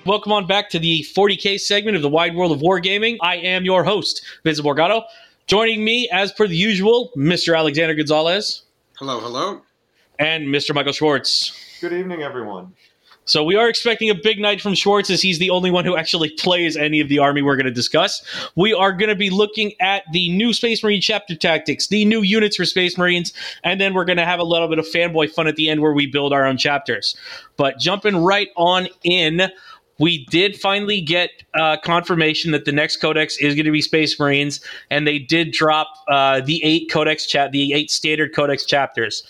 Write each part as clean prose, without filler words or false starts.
Welcome on back to the 40K segment of the Wide World of Wargaming. I am your host, Vincent Morgado. Joining me, as per the usual, Mr. Alexander Gonzalez. Hello, hello. And Mr. Michael Schwartz. Good evening, everyone. So we are expecting a big night from Schwartz, as he's the only one who actually plays any of the army we're going to discuss. We are going to be looking at the new Space Marine chapter tactics, the new units for Space Marines, and then we're going to have a little bit of fanboy fun at the end where we build our own chapters. But jumping right on in, we did finally get confirmation that the next codex is going to be Space Marines, and they did drop the 8 standard codex chapters.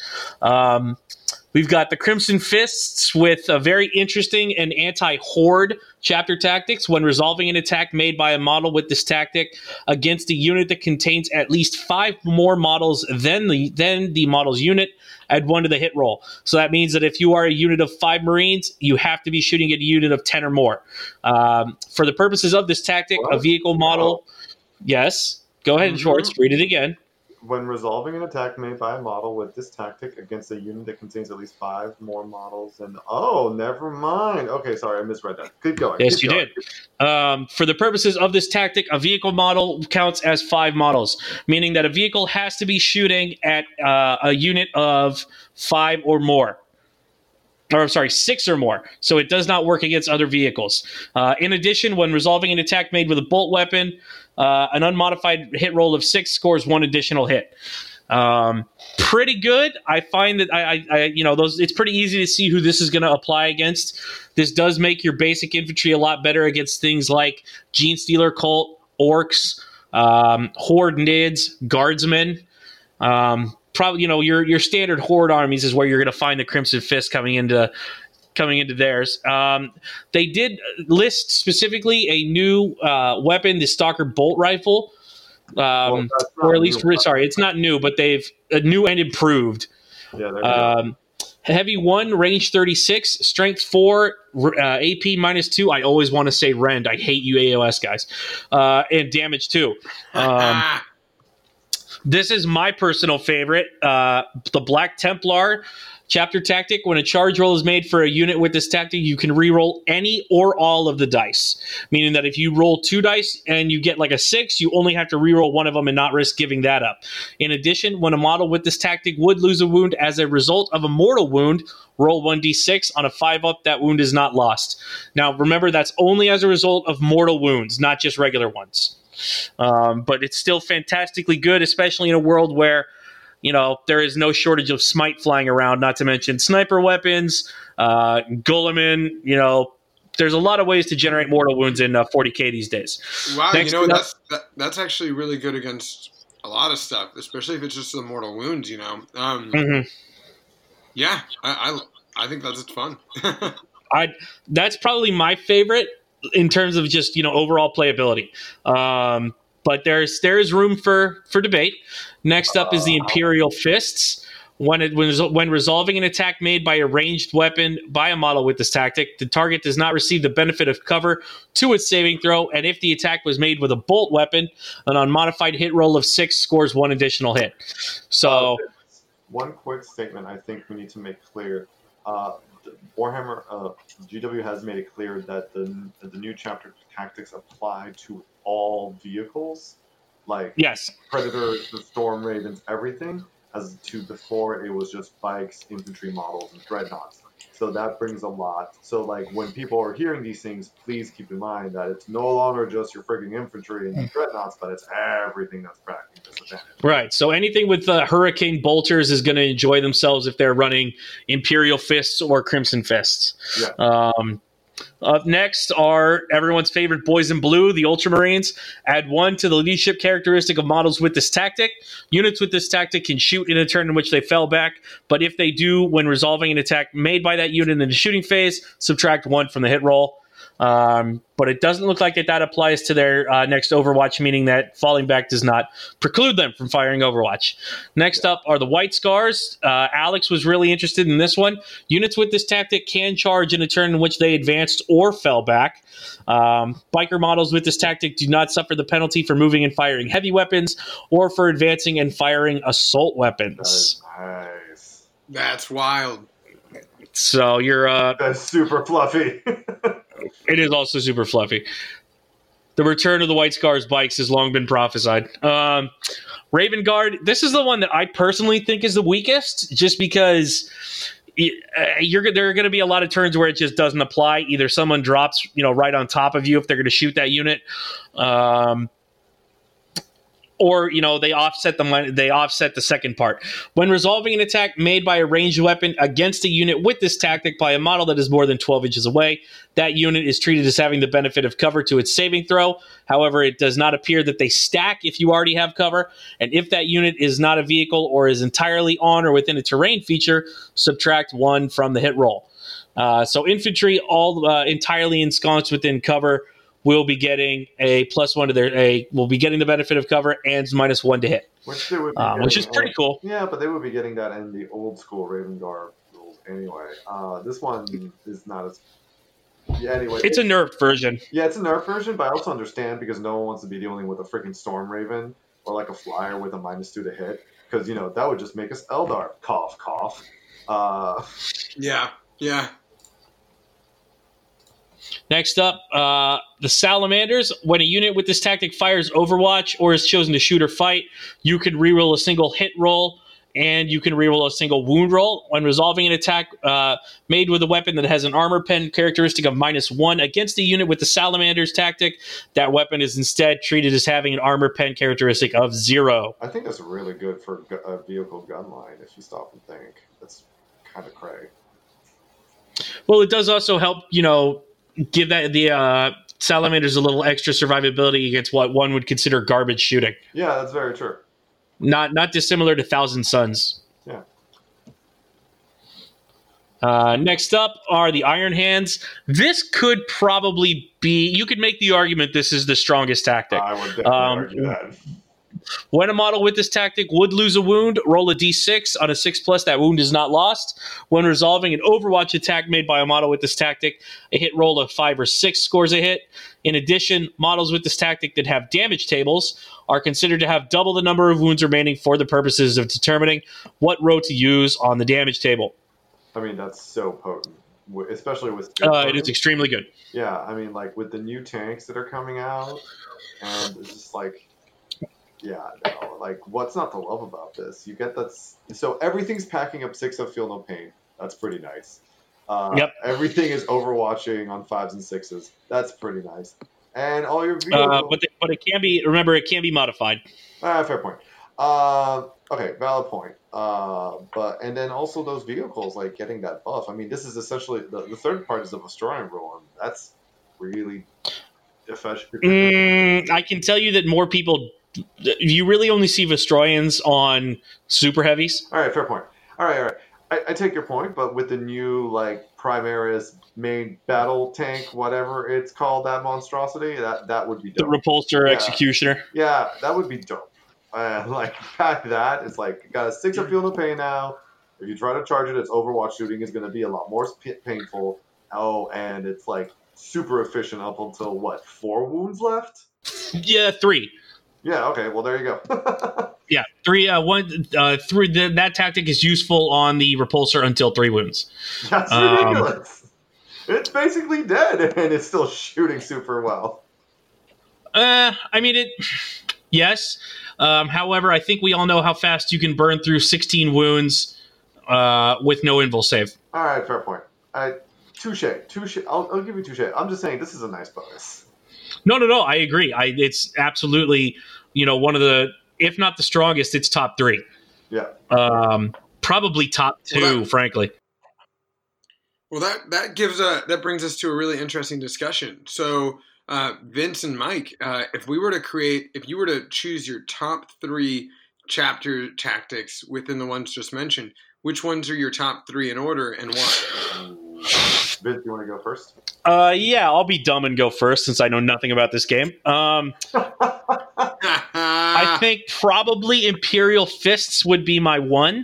We've got the Crimson Fists with a very interesting and anti-horde chapter tactics. When resolving an attack made by a model with this tactic against a unit that contains at least 5 more models than the model's unit, add 1 to the hit roll. So that means that if you are a unit of 5 Marines, you have to be shooting at a unit of 10 or more. For the purposes of this tactic, a vehicle model... Yes, go ahead, Schwartz, read it again. When resolving an attack made by a model with this tactic against a unit that contains at least 5 more models, and never mind. Okay, sorry, I misread that. Keep going. Yes, you did. For the purposes of this tactic, a vehicle model counts as 5 models, meaning that a vehicle has to be shooting at a unit of 5 or more. Or, I'm sorry, 6 or more. So it does not work against other vehicles. In addition, when resolving an attack made with a bolt weapon, an unmodified hit roll of 6 scores 1 additional hit. Pretty good. I find that it's pretty easy to see who this is going to apply against. This does make your basic infantry a lot better against things like Genestealer Cult, Orcs, Horde Nids, Guardsmen. Probably, your standard Horde armies is where you're going to find the Crimson Fist coming into theirs. They did list specifically a new weapon, the Stalker Bolt Rifle. Or at least, it's not new, but they've new and improved. Yeah, Heavy 1, range 36, strength 4, AP -2. I always want to say rend. I hate you AOS guys. And damage 2. This is my personal favorite, the Black Templar chapter tactic. When a charge roll is made for a unit with this tactic, you can re-roll any or all of the dice, meaning that if you roll 2 dice and you get like a 6, you only have to re-roll 1 of them and not risk giving that up. In addition, when a model with this tactic would lose a wound as a result of a mortal wound, roll 1d6. On a 5-up, that wound is not lost. Now, remember, that's only as a result of mortal wounds, not just regular ones. But it's still fantastically good, especially in a world where there is no shortage of smite flying around, not to mention sniper weapons, Guilliman, there's a lot of ways to generate mortal wounds in 40K these days. Wow, that's actually really good against a lot of stuff, especially if it's just the mortal wounds, Yeah, I think that's fun. That's probably my favorite in terms of just, overall playability. But there's room for debate. Next up is the Imperial Fists. When resolving an attack made by a ranged weapon by a model with this tactic, the target does not receive the benefit of cover to its saving throw, and if the attack was made with a bolt weapon, an unmodified hit roll of 6 scores 1 additional hit. So, one quick statement I think we need to make clear. Warhammer GW has made it clear that the new chapter tactics apply to all vehicles, like Predator, the Storm Ravens, everything, as to before it was just bikes, infantry models, and dreadnoughts. So that brings a lot. So when people are hearing these things, please keep in mind that it's no longer just your frigging infantry and dreadnoughts, but it's everything that's cracking disadvantage. Right. So anything with Hurricane Bolters is going to enjoy themselves if they're running Imperial Fists or Crimson Fists. Yeah. Up next are everyone's favorite boys in blue, the Ultramarines. Add 1 to the leadership characteristic of models with this tactic. Units with this tactic can shoot in a turn in which they fell back, but if they do, when resolving an attack made by that unit in the shooting phase, subtract 1 from the hit roll. But it doesn't look like that applies to their next Overwatch, meaning that falling back does not preclude them from firing Overwatch. Next up are the White Scars. Alex was really interested in this one. Units with this tactic can charge in a turn in which they advanced or fell back. Biker models with this tactic do not suffer the penalty for moving and firing heavy weapons or for advancing and firing assault weapons. Nice. That's wild. So you're that's super fluffy. It is also super fluffy. The return of the White Scars bikes has long been prophesied. Raven Guard, this is the one that I personally think is the weakest, just because there are going to be a lot of turns where it just doesn't apply. Either someone drops, right on top of you if they're going to shoot that unit, or they offset the second part. When resolving an attack made by a ranged weapon against a unit with this tactic by a model that is more than 12 inches away, that unit is treated as having the benefit of cover to its saving throw. However, it does not appear that they stack if you already have cover, and if that unit is not a vehicle or is entirely on or within a terrain feature, subtract 1 from the hit roll. So infantry, all entirely ensconced within cover, will be getting a +1 to will be getting the benefit of cover and -1 to hit, which they would be getting, which is pretty cool. Yeah, but they would be getting that in the old school Raven Guard rules anyway. This one is not as. Yeah, anyway, it's a nerfed version. Yeah, it's a nerfed version, but I also understand because no one wants to be dealing with a freaking Storm Raven or like a Flyer with a -2 to hit, because that would just make us Eldar. Cough, cough. Yeah. Next up, the Salamanders. When a unit with this tactic fires Overwatch or is chosen to shoot or fight, you can reroll a single hit roll, and you can reroll a single wound roll. When resolving an attack made with a weapon that has an armor pen characteristic of -1 against a unit with the Salamander's tactic, that weapon is instead treated as having an armor pen characteristic of 0. I think that's really good for a vehicle gun line, if you stop and think. That's kind of cray. Well, it does also help, give that the Salamanders a little extra survivability against what one would consider garbage shooting. Yeah, that's very true. Not dissimilar to Thousand Suns. Yeah. Next up are the Iron Hands. This could probably be. You could make the argument this is the strongest tactic. I would definitely argue that. When a model with this tactic would lose a wound, roll a d6. On a 6+, that wound is not lost. When resolving an Overwatch attack made by a model with this tactic, a hit roll of 5 or 6 scores a hit. In addition, models with this tactic that have damage tables are considered to have double the number of wounds remaining for the purposes of determining what row to use on the damage table. I mean, that's so potent, especially with... It is extremely good. Yeah, I mean, like, with the new tanks that are coming out, and it's just like... Yeah, no, like, what's not to love about this? You get that... So everything's packing up 6 of Feel No Pain. That's pretty nice. Yep. Everything is overwatching on 5s and 6s. That's pretty nice. And all your vehicles... But it can be... Remember, it can be modified. Fair point. Okay, valid point. And then also those vehicles, like, getting that buff. I mean, this is essentially... The third part is the Vostroyan rule, and that's really... I can tell you that more people... You really only see Vostroyans on super heavies. All right, fair point. All right. I take your point, but with the new, like, Primaris main battle tank, whatever it's called, that monstrosity, that would be dope. The Repulsor Executioner. Yeah, that would be dope. Like, pack that. It's like, got a 6 of Feel No Pain now. If you try to charge it, its Overwatch shooting is going to be a lot more painful. Oh, and it's, like, super efficient up until, 4 wounds left? Yeah, 3. Yeah, okay, well, there you go. Yeah, 3. 3. That tactic is useful on the Repulsor until 3 wounds. That's ridiculous. It's basically dead, and it's still shooting super well. I mean, yes. However, I think we all know how fast you can burn through 16 wounds with no invul save. All right, fair point. Touche. I'll give you touche. I'm just saying this is a nice bonus. No. I agree. It's absolutely, one of the, if not the strongest, it's top 3. Yeah. Probably top 2, frankly. Well, that brings us to a really interesting discussion. So, Vince and Mike, if you were to choose your top 3 chapter tactics within the ones just mentioned, which ones are your top 3 in order and why? Vince, you want to go first? Yeah, I'll be dumb and go first since I know nothing about this game. I think probably Imperial Fists would be my 1.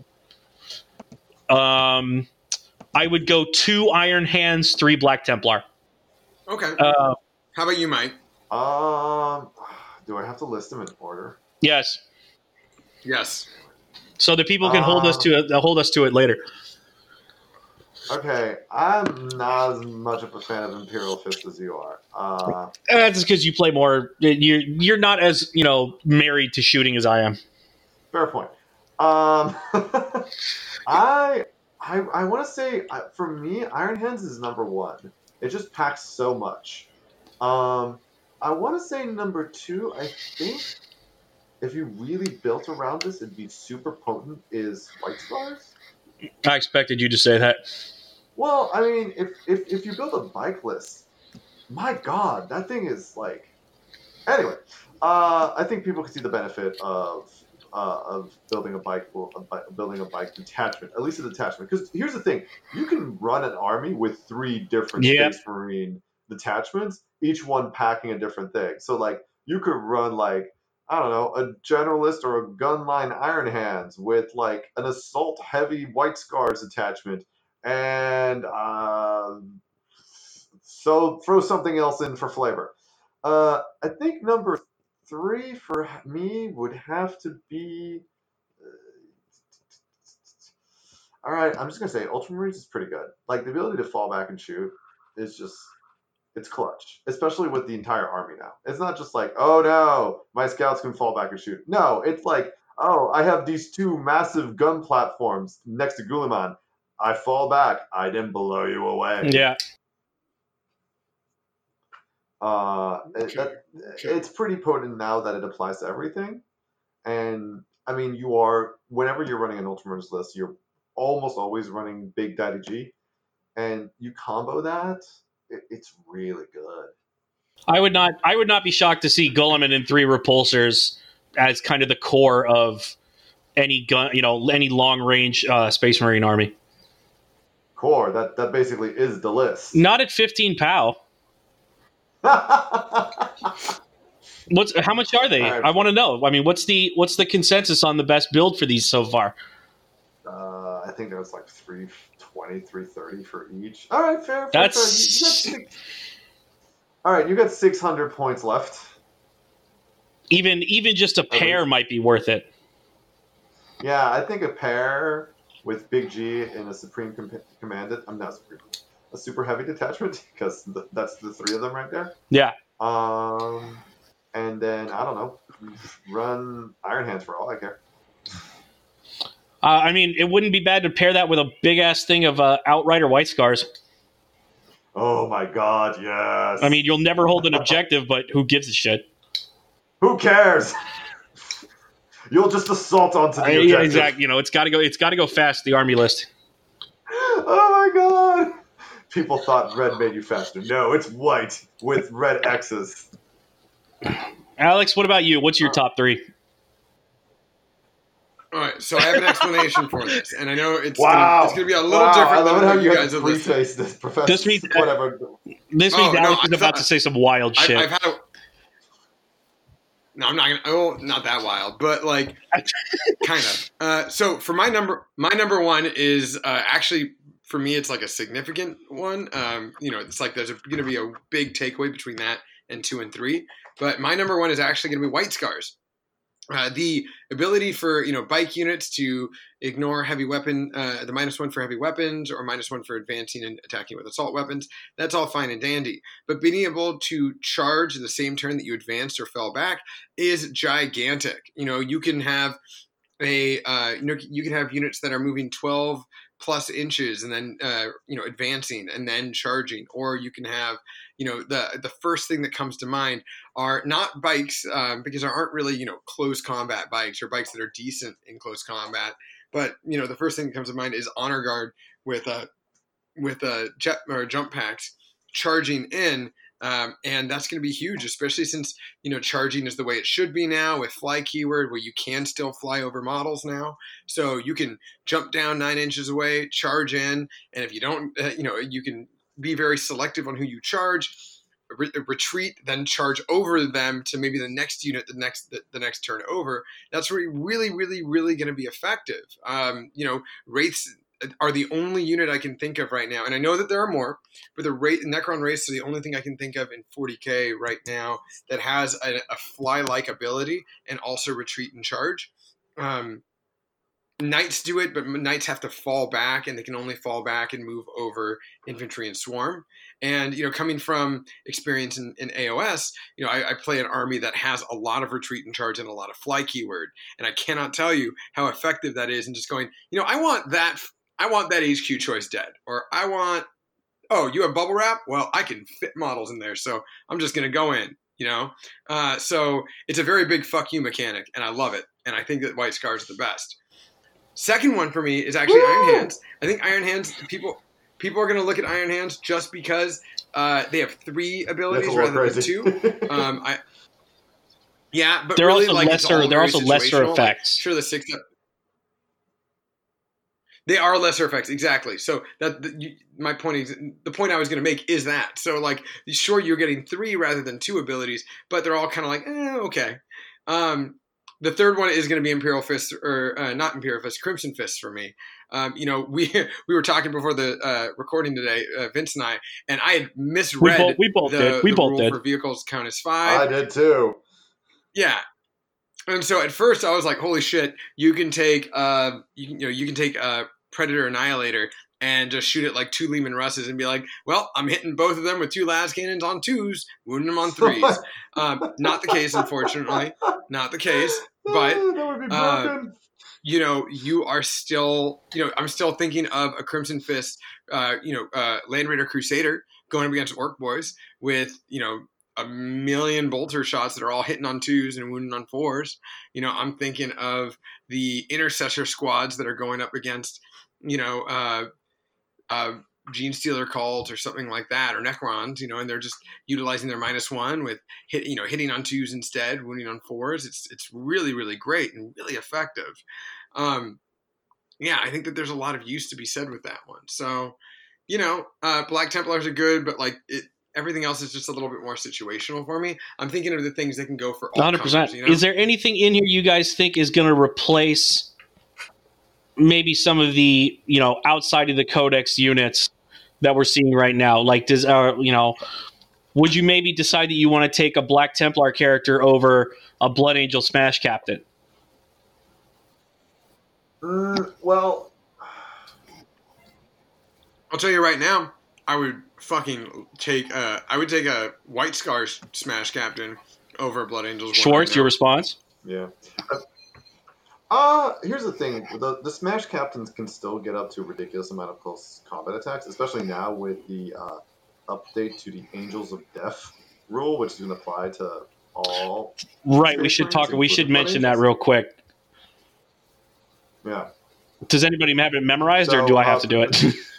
I would go 2 Iron Hands, 3 Black Templar. Okay. How about you, Mike? Do I have to list them in order? Yes. Yes. So the people can hold us to it later. Okay, I'm not as much of a fan of Imperial Fist as you are. That's because you play more. You're not as married to shooting as I am. Fair point. I want to say for me, Iron Hands is number one. It just packs so much. I want to say number two. I think if you really built around this, it'd be super potent. Is White Scars? I expected you to say that. Well, I mean, if you build a bike list, my God, that thing is like. Anyway, I think people can see the benefit of building a bike detachment, at least a detachment. Because here's the thing: you can run an army with 3 different Space Marine detachments, each one packing a different thing. So like you could run like I don't know a generalist or a gunline Iron Hands with like an assault heavy White Scars attachment, and so throw something else in for flavor. I think number 3 for me would have to be. All right, I'm just gonna say Ultramarines is pretty good. Like the ability to fall back and shoot is just it's clutch, especially with the entire army now. It's not just like, oh no, my scouts can fall back and shoot. No, it's like, oh, I have these 2 massive gun platforms next to Guliman. I fall back. I didn't blow you away. Yeah. It's pretty potent now that it applies to everything. And I mean, whenever you're running an Ultramarines list, you're almost always running big Daddy G, and you combo that, it's really good. I would not be shocked to see Guilliman and 3 repulsors as kind of the core of any gun, any long range Space Marine army. Core that basically is the list. Not at 15 POW. How much are they? Right. I want to know. I mean, what's the consensus on the best build for these so far? I think there was like 320, 330 for each. All right, fair. All right, you got 600 points left. Even just a pair might be worth it. Yeah, I think a pair with Big G and a Supreme Commandant. I'm not Supreme. A super heavy detachment because that's the 3 of them right there. Yeah. And then I don't know, run Iron Hands for all I care. I mean, it wouldn't be bad to pair that with a big ass thing of Outrider White Scars. Oh my God, yes. I mean, you'll never hold an objective, but who gives a shit? Who cares? You'll just assault onto the objective. Yeah, exactly. It's got to go fast. The army list. Oh my God. People thought red made you faster. No, it's white with red X's. Alex, what about you? What's your top 3? All right, so I have an explanation for this, and I know it's going to be a little different than what you guys have listened. This, Professor. This means whatever. This means Alex is about to say some wild shit. No, I'm not going to. Oh, not that wild, but like kind of. So for my number 1 is actually. For me, it's like a significant one. It's like there's going to be a big takeaway between that and 2 and 3. But my number 1 is actually going to be White Scars. The ability for bike units to ignore heavy weapon, the -1 for heavy weapons or -1 for advancing and attacking with assault weapons, that's all fine and dandy. But being able to charge the same turn that you advanced or fell back is gigantic. You can have you can have units that are moving 12 plus inches and then advancing and then charging, or you can have the first thing that comes to mind are not bikes because there aren't really close combat bikes or bikes that are decent in close combat, but the first thing that comes to mind is Honor Guard with jet or jump packs charging in. And that's going to be huge, especially since, charging is the way it should be now with fly keyword, where you can still fly over models now. So you can jump down 9 inches away, charge in. And if you don't, you can be very selective on who you charge, retreat, then charge over them to maybe the next unit, the next turn over. That's really, really, really going to be effective. Wraiths are the only unit I can think of right now. And I know that there are more, but the Necron Wraiths are the only thing I can think of in 40K right now that has a fly-like ability and also retreat and charge. Knights do it, but knights have to fall back, and they can only fall back and move over infantry and swarm. And coming from experience in AOS, I play an army that has a lot of retreat and charge and a lot of fly keyword, and I cannot tell you how effective that is. And just going, I want that HQ choice dead, or I want, you have bubble wrap. Well, I can fit models in there, so I'm just gonna go in. So it's a very big fuck you mechanic, and I love it. And I think that White Scars are the best. Second one for me is actually Iron Hands. I think Iron Hands, people are going to look at Iron Hands just because they have 3 abilities rather than 2. But they're really, also lesser. They're also lesser effects. Sure, the 6. They are lesser effects, exactly. So my point is, the point I was going to make is that. So sure, you're getting 3 rather than 2 abilities, but they're all kind of okay. The third one is going to be Imperial Fist, or not Imperial Fist, Crimson Fist for me. We were talking before the recording today, Vince and I had misread we both did. The rule for vehicles count as 5. I did too. Yeah. And so at first I was like, holy shit, you can take Predator Annihilator and just shoot it like 2 Lehman Russes and be like, well, I'm hitting both of them with 2 las cannons on 2s, wounding them on 3s. Not the case, unfortunately. Not the case. But that would be broken. You are still, I'm still thinking of a Crimson Fist, Land Raider Crusader going up against Orc Boys with, a million bolter shots that are all hitting on 2s and wounding on 4s. I'm thinking of the Intercessor squads that are going up against, Gene Stealer Cult or something like that, or Necrons, and they're just utilizing their -1 with hitting on 2s instead, wounding on 4s. It's really, really great and really effective. I think that there's a lot of use to be said with that one. So, Black Templars are good, but everything else is just a little bit more situational for me. I'm thinking of the things that can go for all 100%. colors, Is there anything in here you guys think is going to replace maybe some of the outside of the Codex units that we're seeing right now? Would you maybe decide that you want to take a Black Templar character over a Blood Angel Smash Captain? Well, I'll tell you right now, I would fucking take a White Scars Smash Captain over a Blood Angels. Schwartz, your response? Yeah. Here's the thing: the Smash Captains can still get up to a ridiculous amount of close combat attacks, especially now with the update to the Angels of Death rule, which is going to apply to all. Right. We should mention that real quick. Yeah. Does anybody have it memorized, or do I have to do it?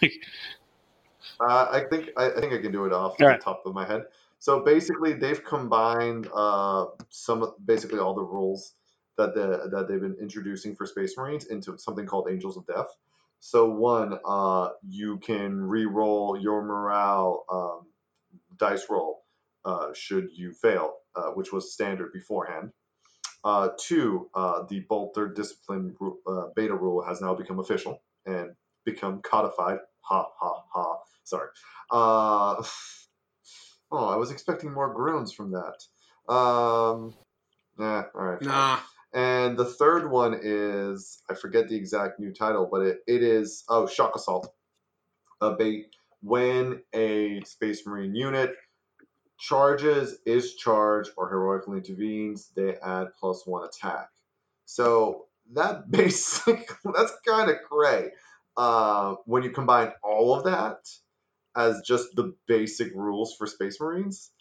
I think I can do it off the top of my head. So basically, they've combined basically all the rules that they've been introducing for Space Marines into something called Angels of Death. So one, you can re-roll your morale dice roll should you fail, which was standard beforehand. 2, the Bolter Discipline beta rule has now become official and become codified. Ha ha ha. Sorry. I was expecting more groans from that. All right. Nah. And the third one is, I forget the exact new title, but it is Shock Assault. When a Space Marine unit charges, is charged, or heroically intervenes, they add +1 attack. So that's kind of great. When you combine all of that as just the basic rules for Space Marines,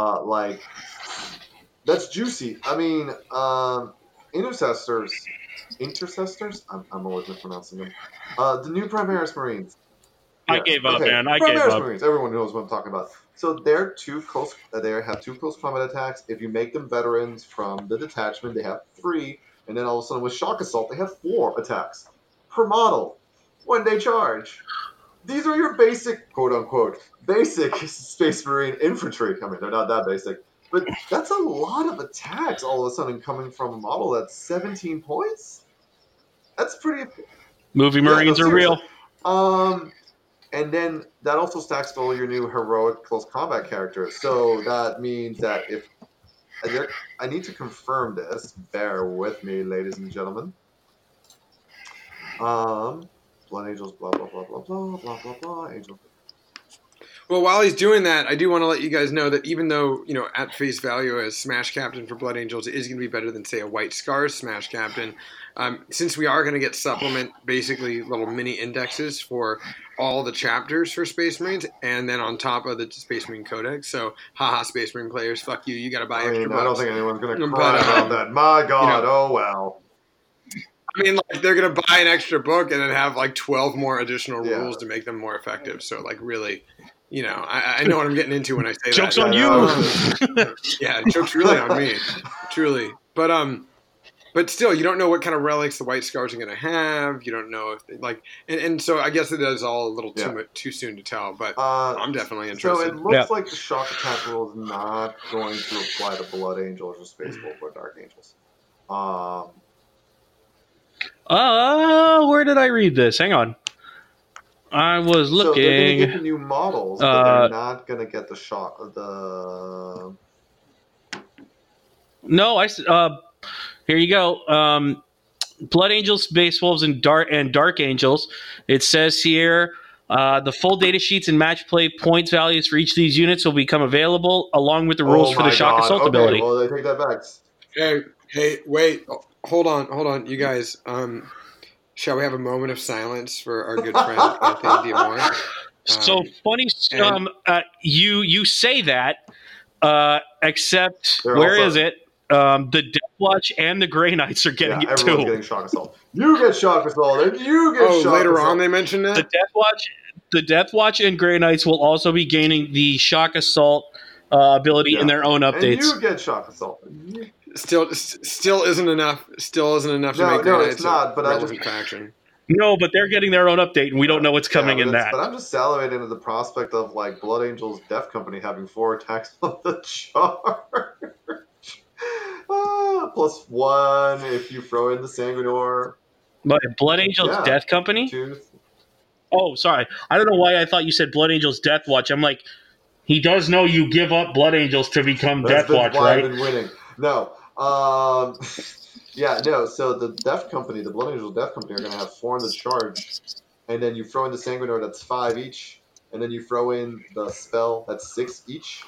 that's juicy. I mean, Intercessors. I'm always mispronouncing them. The new Primaris Marines. I gave up, man. I gave up. Marines. Everyone knows what I'm talking about. So they're too close. They have 2 close combat attacks. If you make them veterans from the detachment, they have 3, and then all of a sudden with Shock Assault, they have 4 attacks per model when they charge. These are your basic, quote unquote, basic Space Marine infantry. I mean, they're not that basic, but that's a lot of attacks all of a sudden coming from a model that's 17 points. That's pretty. Movie Marines are real. And then that also stacks to all your new heroic close combat characters. So that means that if I need to confirm this, bear with me, ladies and gentlemen. Blood Angels, blah blah blah blah blah blah blah blah. Angel. Well, while he's doing that, I do want to let you guys know that even though, at face value, a Smash Captain for Blood Angels is going to be better than, say, a White Scars Smash Captain, since we are going to get supplement, basically little mini indexes for all the chapters for Space Marines, and then on top of the Space Marine Codex. So, haha, Space Marine players, fuck you, you got to buy extra books. I don't think anyone's going to cry about that. My God, oh well. I mean, like, they're going to buy an extra book and then have, 12 more additional rules to make them more effective. So, really... I know what I'm getting into when I say joke's that. Joke's on you. Yeah, joke's really on me, truly. But still, you don't know what kind of relics the White Scars are going to have. You don't know if and so I guess it is all a little too soon to tell. But I'm definitely interested. So it looks like the shock attack rule is not going to apply to Blood Angels or Space Wolf or Dark Angels. Where did I read this? Hang on. I was looking. So they're going to get the new models, but they're not going to get the shock of the. No, here you go. Blood Angels, Space Wolves, and Dark Angels. It says here the full data sheets and match play points values for each of these units will become available, along with the rules for the shock assault ability. Well, they take that back. Hey, wait, hold on, you guys. Shall we have a moment of silence for our good friend Anthony Diamore? So funny. You say that, except where is it? The Death Watch and the Grey Knights are getting it too. Everyone's getting shock assault. You get shock assault, and you get shock assault. Later on they mentioned that? The Death Watch and Grey Knights will also be gaining the shock assault ability in their own updates. And you get shock assault. Still isn't enough. Still isn't enough to make Grey Knights a relevant faction. No, but they're getting their own update, and we don't know what's coming in that. But I'm just salivating at the prospect of Blood Angels Death Company having 4 attacks on the charge. +1 if you throw in the Sanguinor. But Blood Angels Death Company? 2. Oh, sorry. I don't know why I thought you said Blood Angels Death Watch. I'm like, he does know you give up Blood Angels to become Death Watch, right? I've been winning. No. So the Death Company, the Blood Angels Death Company, are going to have 4 in the charge, and then you throw in the Sanguinor, that's 5 each, and then you throw in the spell, that's 6 each.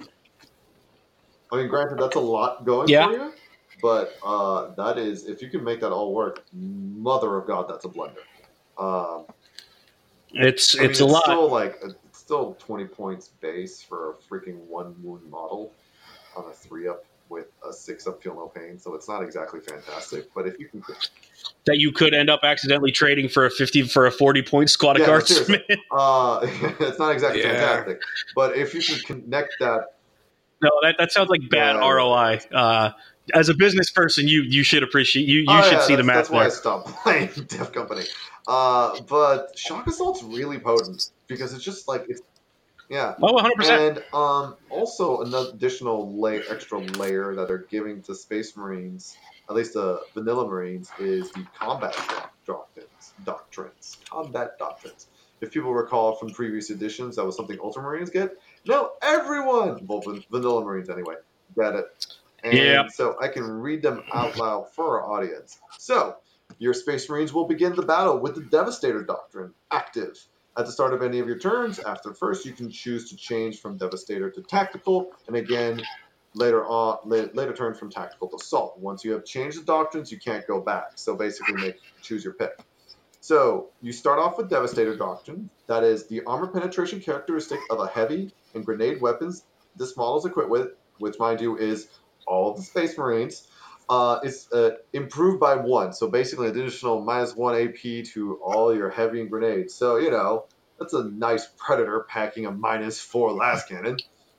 I mean, granted, that's a lot going for you, but that is, if you can make that all work, mother of God, that's a blender. It's a lot. It's still 20 points base for a freaking 1 wound model on a 3-up with a 6-up feel no pain, so it's not exactly fantastic. But if you can, that you could end up accidentally trading for a 40-point squad of guardsmen. It's not exactly fantastic, but if you can connect that. No, that sounds like bad ROI. As a business person, you should appreciate you should see the math. That's why I stopped playing Death Company. But Shock Assault's really potent because it's just yeah. Oh, 100%. And also an additional extra layer that they're giving to Space Marines, at least the Vanilla Marines, is the combat doctrines. Combat doctrines. If people recall from previous editions, that was something Ultramarines get. No, everyone, well, Vanilla Marines anyway, get it. And so I can read them out loud for our audience. So, your Space Marines will begin the battle with the Devastator Doctrine active. At the start of any of your turns, after first, you can choose to change from Devastator to Tactical, and again, later turn from Tactical to Assault. Once you have changed the doctrines, you can't go back. So basically, choose your pick. So, you start off with Devastator Doctrine. That is the armor penetration characteristic of a heavy and grenade weapons this model is equipped with, which, mind you, is all of the Space Marines, is improved by 1. So, basically, an additional -1 AP to all your heavy and grenades. So, that's a nice Predator packing a -4 las cannon.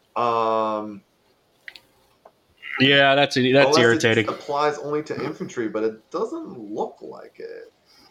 Yeah, that's irritating. It applies only to infantry, but it doesn't look like it.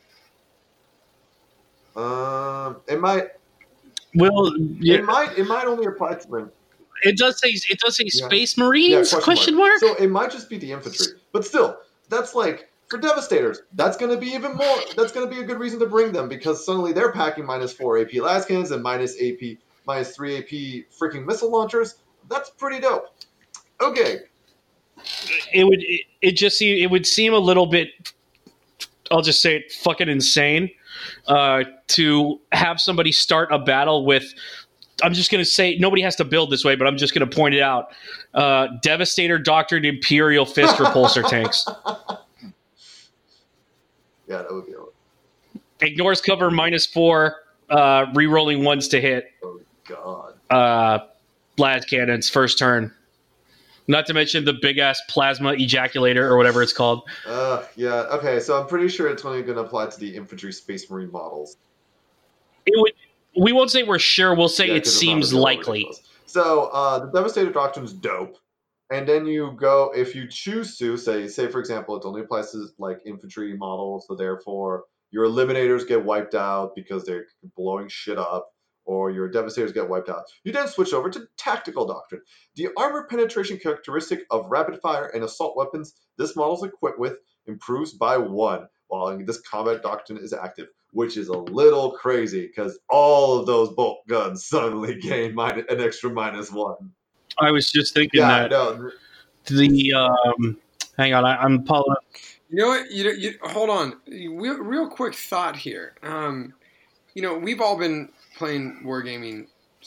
It might. Well, yeah. It might only apply to them. It does say Space Marines ? Question mark. So it might just be the infantry, but still, that's for Devastators. That's going to be even more. That's going to be a good reason to bring them because suddenly they're packing -4 AP las cannons and -3 AP freaking missile launchers. That's pretty dope. Okay. It would seem a little bit I'll just say it, fucking insane to have somebody start a battle with. I'm just going to say nobody has to build this way, but I'm just going to point it out. Devastator, Doctrine, Imperial Fist repulsor tanks. Yeah, that would be. Ignores cover -4, rerolling ones to hit. Oh god. Las cannons, first turn. Not to mention the big ass plasma ejaculator or whatever it's called. Yeah. Okay, so I'm pretty sure it's only going to apply to the infantry Space Marine models. It would. We won't say we're sure. We'll say it 'cause seems likely. So the Devastator Doctrine's dope. And then you go, if you choose to, say for example, it only applies to like infantry models, so therefore your eliminators get wiped out because they're blowing shit up, or your devastators get wiped out. You then switch over to Tactical Doctrine. The armor penetration characteristic of rapid fire and assault weapons this model is equipped with improves by 1 while this combat doctrine is active, which is a little crazy because all of those bolt guns suddenly gain an extra -1. I was just thinking that. No. Hang on, I'm pulling up. You know what? You hold on. Real quick thought here. We've all been playing wargaming,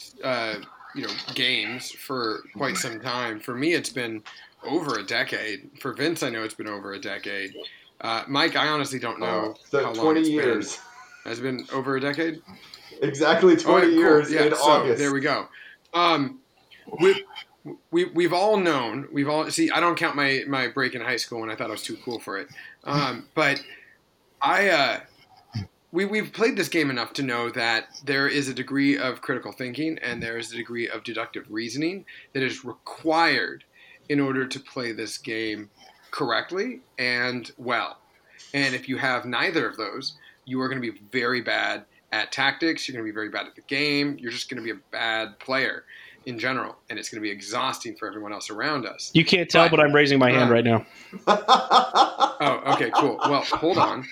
games for quite some time. For me, it's been over a decade. For Vince, I know it's been over a decade. Mike, I honestly don't know how long 20 it's years. been. Has it been over a decade? Exactly 20 years in August. There we go. We've all known. I don't count my break in high school when I thought I was too cool for it. But we've played this game enough to know that there is a degree of critical thinking and there is a degree of deductive reasoning that is required in order to play this game correctly and well. And if you have neither of those, you are going to be very bad at tactics. You're going to be very bad at the game. You're just going to be a bad player in general, and it's going to be exhausting for everyone else around us. You can't tell, but I'm raising my hand right now. Oh, okay, cool. Well, hold on.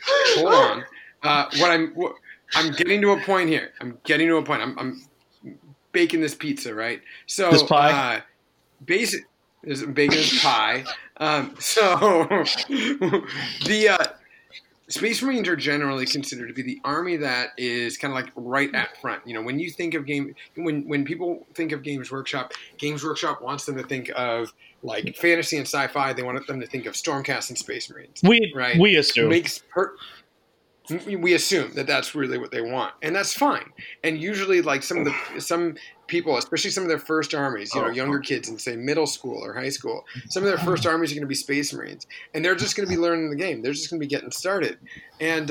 I'm getting to a point here. I'm I'm baking this pizza, right? So this pie. Baking this pie. The Space Marines are generally considered to be the army that is kind of like right at front. When you think of when people think of Games Workshop wants them to think of like fantasy and sci-fi. They want them to think of Stormcast and Space Marines. We assume. We assume that that's really what they want, and that's fine. And usually, like some people, especially some of their first armies, younger kids in say middle school or high school, some of their first armies are going to be Space Marines, and they're just going to be learning the game. They're just going to be getting started, and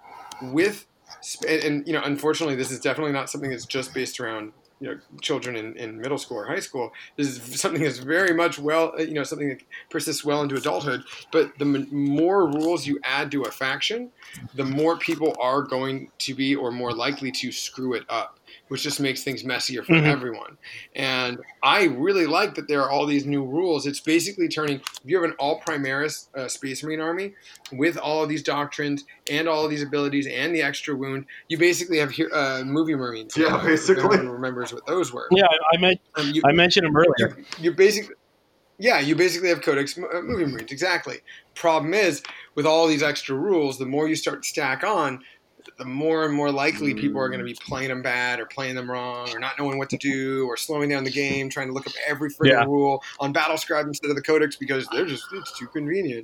unfortunately, this is definitely not something that's just based around children in middle school or high school. This is something that's very much something that persists well into adulthood. But the more rules you add to a faction, the more people are going to be or more likely to screw it up, which just makes things messier for everyone. And I really like that there are all these new rules. It's basically turning, if you have an all Primaris Space Marine army with all of these doctrines and all of these abilities and the extra wound, you basically have movie Marines. Yeah, basically. Everyone remembers what those were. Yeah, I mentioned them earlier. You basically have Codex movie Marines, exactly. Problem is, with all these extra rules, the more you start to stack on, the more and more likely people are going to be playing them bad or playing them wrong or not knowing what to do or slowing down the game, trying to look up every freaking rule on Battlescribe instead of the Codex because it's too convenient.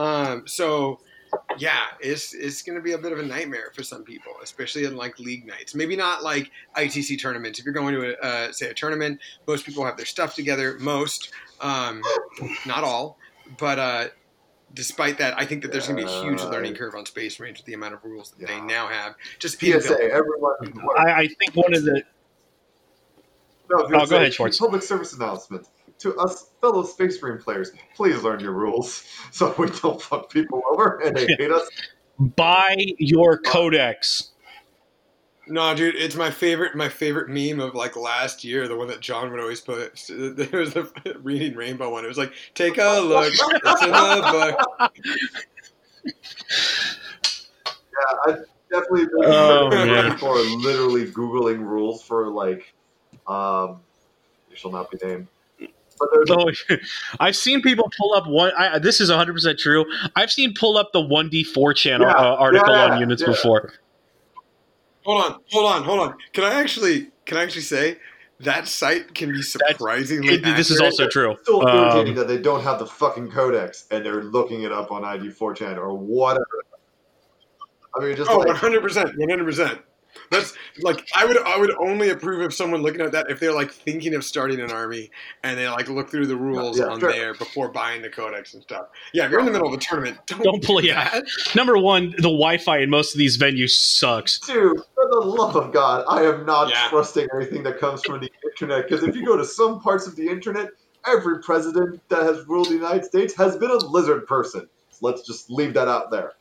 It's going to be a bit of a nightmare for some people, especially in like league nights. Maybe not like ITC tournaments. If you're going to a tournament, most people have their stuff together. Most, not all, but despite that, I think that there's going to be a huge learning curve on Space Marines with the amount of rules that they now have. Just PSA, everyone. I think one of the. Go ahead, Schwartz. Public service announcement to us fellow Space Marine players: please learn your rules so we don't fuck people over and they hate us. Buy your Codex. No, dude, it's my favorite meme of like last year, the one that John would always put. There was the Reading Rainbow one. It was like, take a look, it's in the book. Yeah, I definitely been for literally Googling rules for like, it shall not be named, So, I've seen people pull up one. This is 100% true. I've seen pull up the 1D4 channel article on units before. Hold on. Can I actually say that site can be surprisingly accurate? This is also true. It's still irritating that they don't have the fucking codex and they're looking it up on ID4chan or whatever. I mean, just 100%. That's like I would only approve of someone looking at that if they're like thinking of starting an army and they like look through the rules there before buying the codex and stuff. Yeah, if you're in the middle of a tournament, don't pull that. Number one, the Wi-Fi in most of these venues sucks. Dude, for the love of God, I am not trusting anything that comes from the internet, because if you go to some parts of the internet, every president that has ruled the United States has been a lizard person. So let's just leave that out there.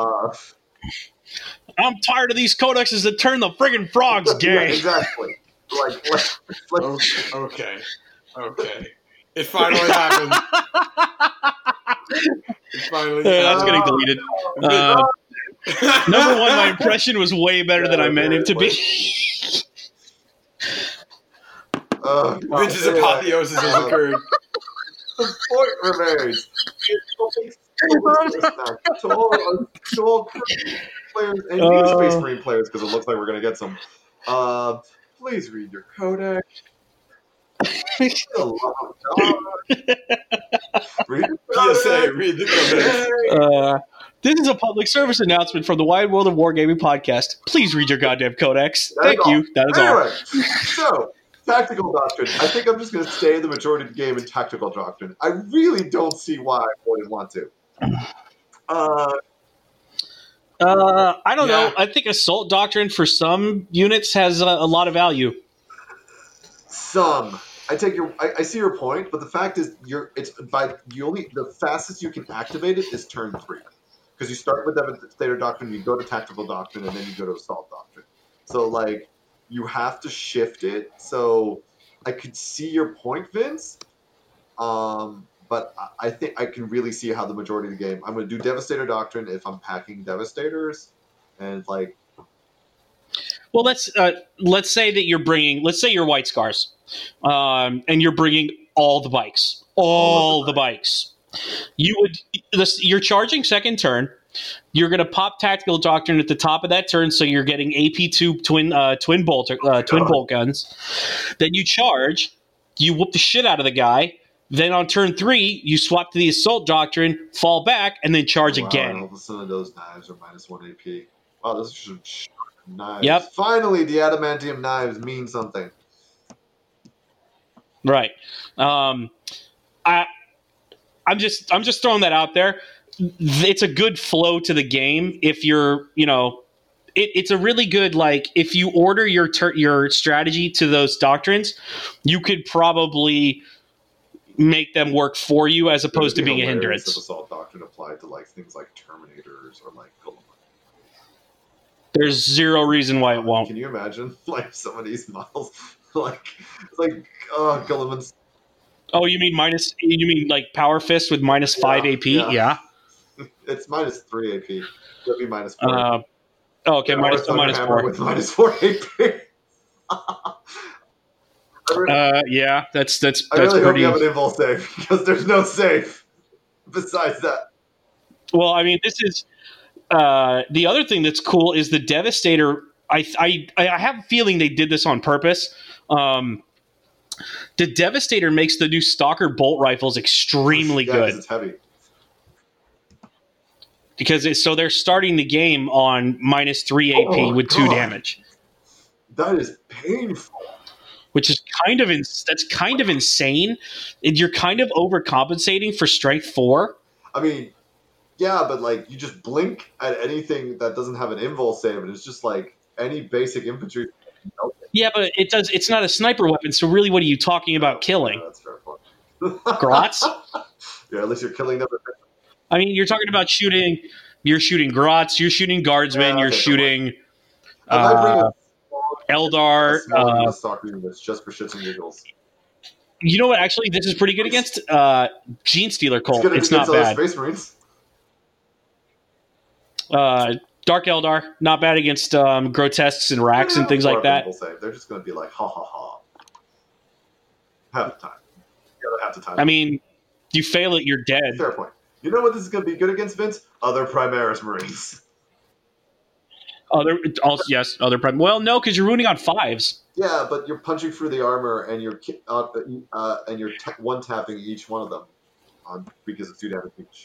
I'm tired of these codexes that turn the friggin' frogs gay. Yeah, exactly. Okay. It finally happened. That's getting deleted. Number one, my impression was way better than I meant it to be. Vince's apotheosis has occurred. The point remains. To all players and new Space Marine players, because it looks like we're going to get some. Please read your codex. Read the codex. This is a public service announcement from the Wide World of Wargaming podcast. Please read your goddamn codex. Thank you. That is all. So, tactical doctrine. I think I'm just going to stay the majority of the game in tactical doctrine. I really don't see why I wouldn't want to. I don't know. I think assault doctrine for some units has a lot of value. Some. I see your point, but the fact is, the fastest you can activate it is turn 3, because you start with Devastator Doctrine, you go to Tactical Doctrine, and then you go to Assault Doctrine. So like you have to shift it. So I could see your point, Vince. But I think I can really see how the majority of the game. I'm going to do Devastator Doctrine if I'm packing Devastators, and like. Well, let's say that you're bringing. Let's say you're White Scars, and you're bringing all the bikes. All the bikes. You're charging second turn. You're going to pop Tactical Doctrine at the top of that turn, so you're getting AP2 twin bolt guns. Then you charge. You whoop the shit out of the guy. Then on turn 3, you swap to the Assault Doctrine, fall back, and then charge again. All of a sudden, those knives are -1 AP. Wow, those are knives. Yep. Finally, the adamantium knives mean something. Right. I'm just throwing that out there. It's a good flow to the game if you're, it's a really good, like, if you order your strategy to those doctrines, you could probably make them work for you as opposed to being a hindrance. If Assault Doctrine applied to like things like Terminators or like Guilliman. There's zero reason why it won't. Can you imagine like some of these models Guilliman's? Oh, you mean like Power Fist with -5 AP? Yeah. It's -3 AP. It'll be -4. Okay, -4 with -4 AP. Yeah, that's I really pretty. hope you have an invul save, because there's no save besides that. Well, I mean, this is the other thing that's cool is the Devastator. I have a feeling they did this on purpose. The Devastator makes the new Stalker bolt rifles extremely good. It's heavy. Because they're starting the game on -3 AP with 2 damage. That is painful. Which is kind of insane. And you're kind of overcompensating for strength 4. I mean, yeah, but like you just blink at anything that doesn't have an invul save, and it's just like any basic infantry. Yeah, but it's not a sniper weapon, so really what are you talking about killing? Yeah, that's fair point. Grots? Yeah, at least you're killing them. I mean, you're talking about shooting. You're shooting Grots. You're shooting Guardsmen. You're shooting Eldar. Stalker units just for shits and giggles. You know what? Actually, this is pretty good against Gene Stealer Cult. It's not bad. Space Marines. Dark Eldar, not bad against Grotesques and Racks and things like that. They're just going to be like, ha ha ha. Half the time. That's a time. I mean, you fail it, you're dead. Fair point. You know what this is going to be good against, Vince? Other Primaris Marines. Other well, no, because you're wounding on 5s. Yeah, but you're punching through the armor, and you're one tapping each one of them because of 2 damage each.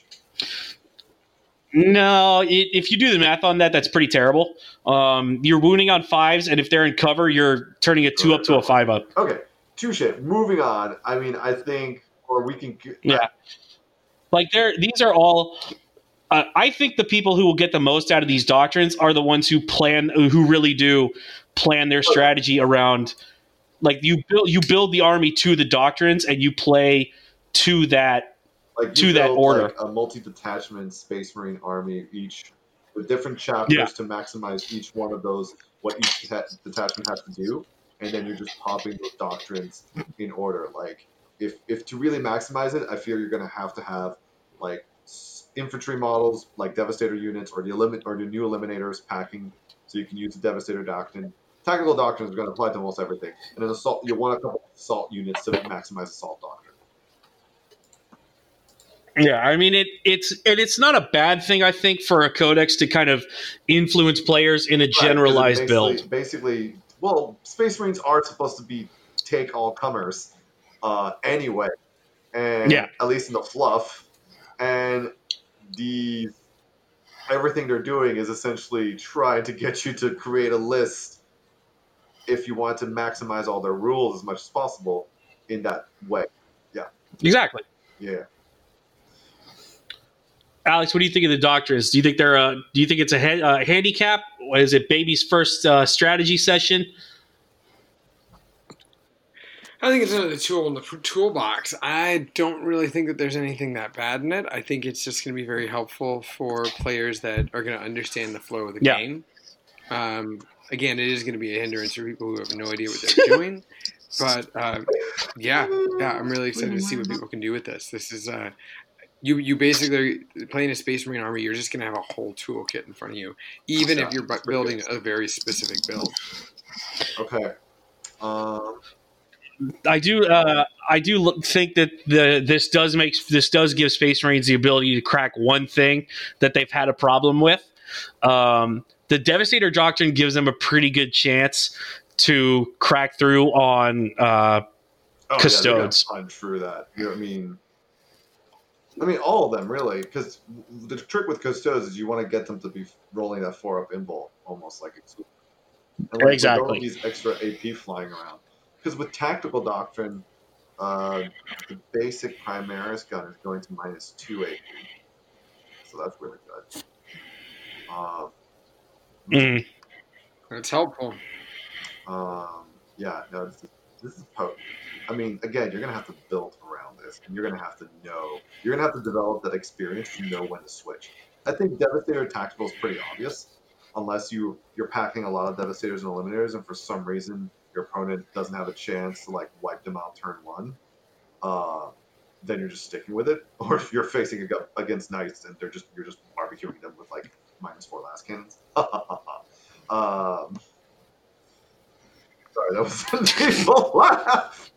No, if you do the math on that, that's pretty terrible. You're wounding on 5s, and if they're in cover, you're turning a 2 up to a 5 up. Okay, touche. Moving on. I mean, I think, or we can. Yeah, like these are all. I think the people who will get the most out of these doctrines are the ones who really do plan their strategy around. Like you build the army to the doctrines, and you play to that. That order, like a multi-detachment Space Marine army, each with different chapters to maximize each one of those, what each detachment has to do, and then you're just popping those doctrines in order. Like, if to really maximize it, I fear you're going to have like infantry models, like Devastator units, or the new Eliminators packing, so you can use the Devastator doctrine. Tactical doctrines are going to apply to almost everything, and then assault. You want a couple of assault units to maximize assault doctrine. Yeah, I mean it's not a bad thing, I think, for a codex to kind of influence players in a generalized build. Basically, well, Space Marines are supposed to be take all comers anyway, and at least in the fluff, and everything they're doing is essentially trying to get you to create a list if you want to maximize all their rules as much as possible in that way. Yeah. Exactly. Yeah. Alex, what do you think of the doctrines? Do you think do you think it's a handicap? Is it baby's first strategy session? I think it's another tool in the toolbox. I don't really think that there's anything that bad in it. I think it's just going to be very helpful for players that are going to understand the flow of the game. Again, it is going to be a hindrance for people who have no idea what they're doing. But I'm really excited to see what people can do with this. This is you basically playing a Space Marine army. You're just going to have a whole toolkit in front of you, even if you're building a very specific build. Okay. I do think that this does give Space Marines the ability to crack one thing that they've had a problem with. The Devastator Doctrine gives them a pretty good chance to crack through on Custodes. Yeah, punch through that. You know what I mean, all of them really, because the trick with Custodes is you want to get them to be rolling that 4-up invul, almost like exactly. These extra AP flying around. Because with Tactical Doctrine, the basic Primaris gun is going to -2 AP, so that's really good. That's helpful. This is potent. I mean, again, you're going to have to build around this, and you're going to have to develop that experience to know when to switch. I think Devastator Tactical is pretty obvious, unless you're packing a lot of Devastators and Eliminators, and for some reason your opponent doesn't have a chance to like wipe them out turn 1. Then you're just sticking with it. Or if you're facing against Knights and you're just barbecuing them with like -4 last cannons. Sorry, that was a painful laugh.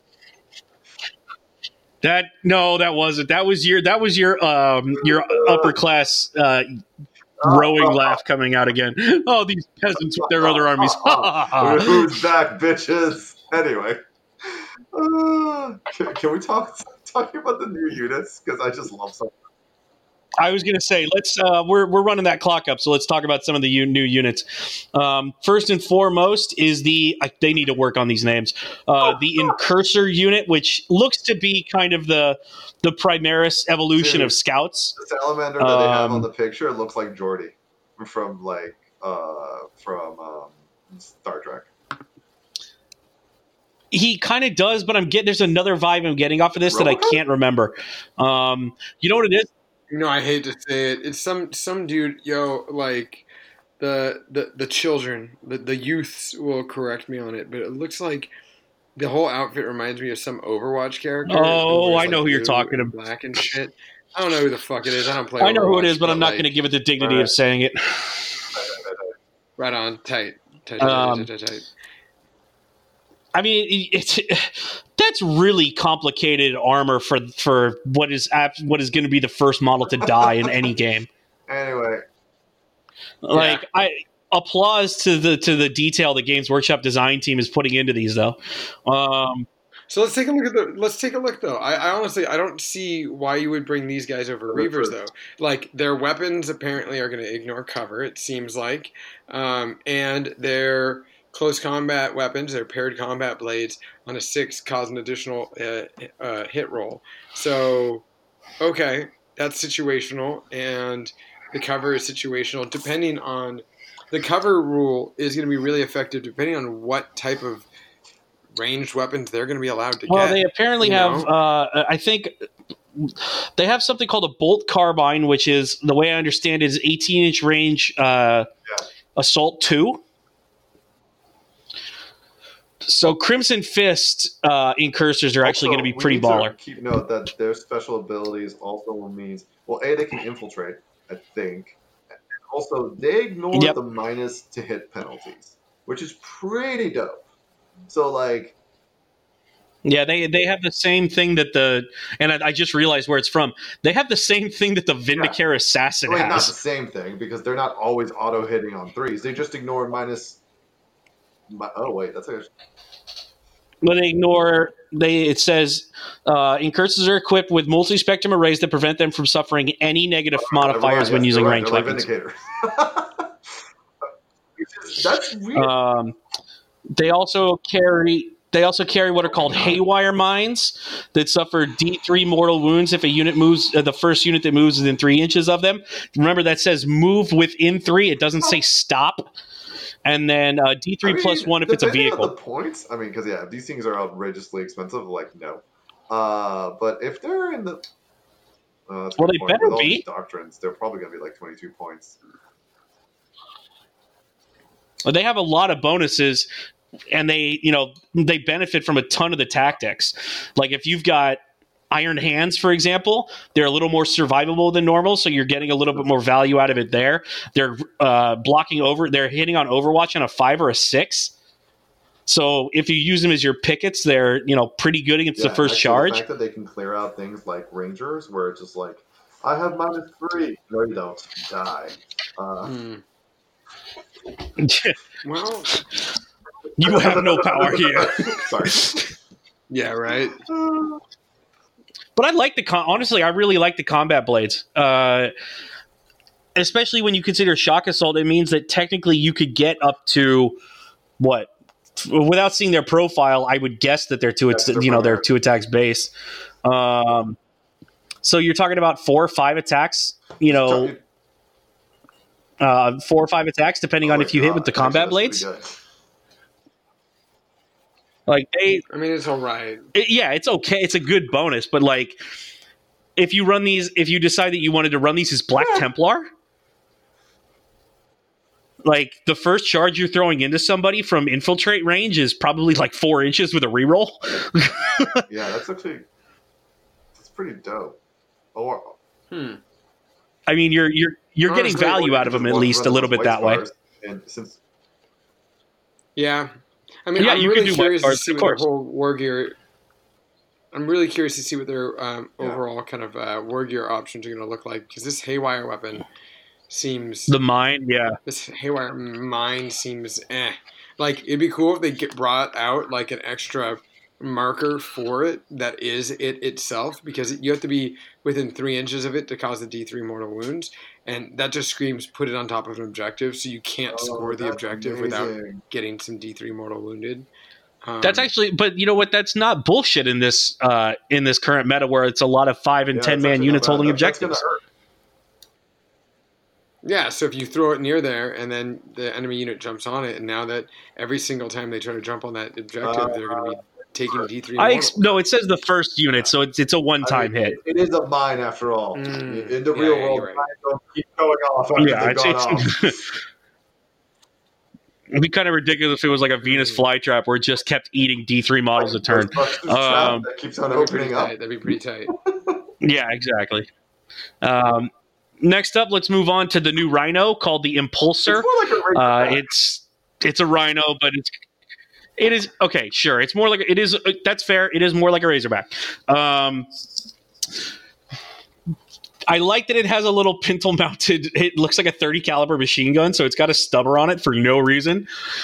That wasn't. That was your upper class rowing laugh coming out again. Oh, these peasants with their other armies. Who's back, bitches? Anyway, can we talking about the new units? Because I just love some. I was going to say, let's. We're running that clock up, so let's talk about some of the new units. First and foremost is they need to work on these names. The Incursor unit, which looks to be kind of the Primaris evolution of Scouts. The Salamander that they have on the picture looks like Geordi from Star Trek. He kind of does, but there's another vibe I'm getting off of this that I can't remember. You know what it is? I hate to say it. It's some dude, like the children, the youths will correct me on it, but it looks like the whole outfit reminds me of some Overwatch character. Oh, I know who you're talking about. Black and shit. I don't know who the fuck it is. I don't play. I know Overwatch, who it is, but I'm not going to give it the dignity of saying it. Right on, tight. I mean, that's really complicated armor for what is going to be the first model to die in any game. Anyway, like I applause to the detail the Games Workshop design team is putting into these, though. So let's take a look though. I honestly I don't see why you would bring these guys over Reavers though. Like their weapons apparently are going to ignore cover. It seems like, and their close combat weapons, their paired combat blades on a 6 cause an additional hit roll. So, okay, that's situational, and the cover is situational. Depending on the cover rule is going to be really effective depending on what type of ranged weapons they're going to be allowed to get. Well, they apparently have, I think they have something called a bolt carbine, which is, the way I understand it, is 18-inch range assault 2. So Crimson Fist incursors are actually going to be pretty baller. Keep note that their special abilities also means, well, A, they can infiltrate, I think. And also, they ignore the minus to hit penalties, which is pretty dope. So, like... Yeah, they have the same thing that and I just realized where it's from. They have the same thing that the Vindicare Assassin has. Not the same thing, because they're not always auto-hitting on 3s. They just ignore minus... Oh, wait, that's actually... But it says incursors are equipped with multi-spectrum arrays that prevent them from suffering any negative modifiers when using ranged weapons. That's weird. They also carry what are called haywire mines that suffer D3 mortal wounds if a unit moves. The first unit that moves within 3 inches of them. Remember, that says move within 3. It doesn't say stop. And then D3 plus 1 if it's a vehicle. The points, I mean, because these things are outrageously expensive. Like no, but if they're in the, well, they better with all be. These doctrines. They're probably going to be like 22 points. They have a lot of bonuses, and they benefit from a ton of the tactics. Like if you've got Iron Hands, for example, they're a little more survivable than normal, so you're getting a little bit more value out of it there. They're blocking over. They're hitting on Overwatch on a 5 or a 6. So if you use them as your pickets, they're pretty good against the first charge. The fact that they can clear out things like Rangers, where it's just like, I have -3. No, you don't. Die. Well, you have no power here. Sorry. Yeah, right. But I like honestly, I really like the combat blades. Especially when you consider shock assault, it means that technically you could get up to what? Without seeing their profile, I would guess that they're they're 2 attacks base. So you're talking about 4 or 5 attacks, 4 or 5 attacks, depending on if you hit with the combat blades. Like I mean, it's all right. It's okay. It's a good bonus, but like, if you decide that you wanted to run these as Black Templar, like the first charge you're throwing into somebody from infiltrate range is probably like 4 inches with a reroll. Yeah, that's pretty dope. I mean, you're getting value out of them at least a little bit that way. And since I mean, I'm really curious to see what their whole war gear. I'm really curious to see what their overall kind of war gear options are going to look like, because this haywire weapon seems the mine. Yeah, this haywire mine seems like it'd be cool if they brought out like an extra marker for it that is it itself, because you have to be within 3 inches of it to cause the D3 mortal wounds, and that just screams put it on top of an objective, so you can't score the objective without getting some D3 mortal wounded. That's actually, but you know what? That's not bullshit in this current meta where it's a lot of 5 and 10 man units holding objectives. Yeah, so if you throw it near there and then the enemy unit jumps on it, and now that every single time they try to jump on that objective, they're going to be taking D3. No, it says the first unit, so it's a one-time hit. It is a mine after all. In the real world, mines don't keep going off after they've gone off. It'd be kind of ridiculous if it was like a Venus flytrap where it just kept eating D3 models a turn. That keeps on opening up. That'd be pretty tight. Yeah, exactly. Next up, let's move on to the new Rhino called the Impulsor. It's more like a it's a Rhino, but It is okay. Sure, it's more like it is. That's fair. It is more like a Razorback. I like that it has a little pintle mounted. It looks like a 30 caliber machine gun, so it's got a stubber on it for no reason.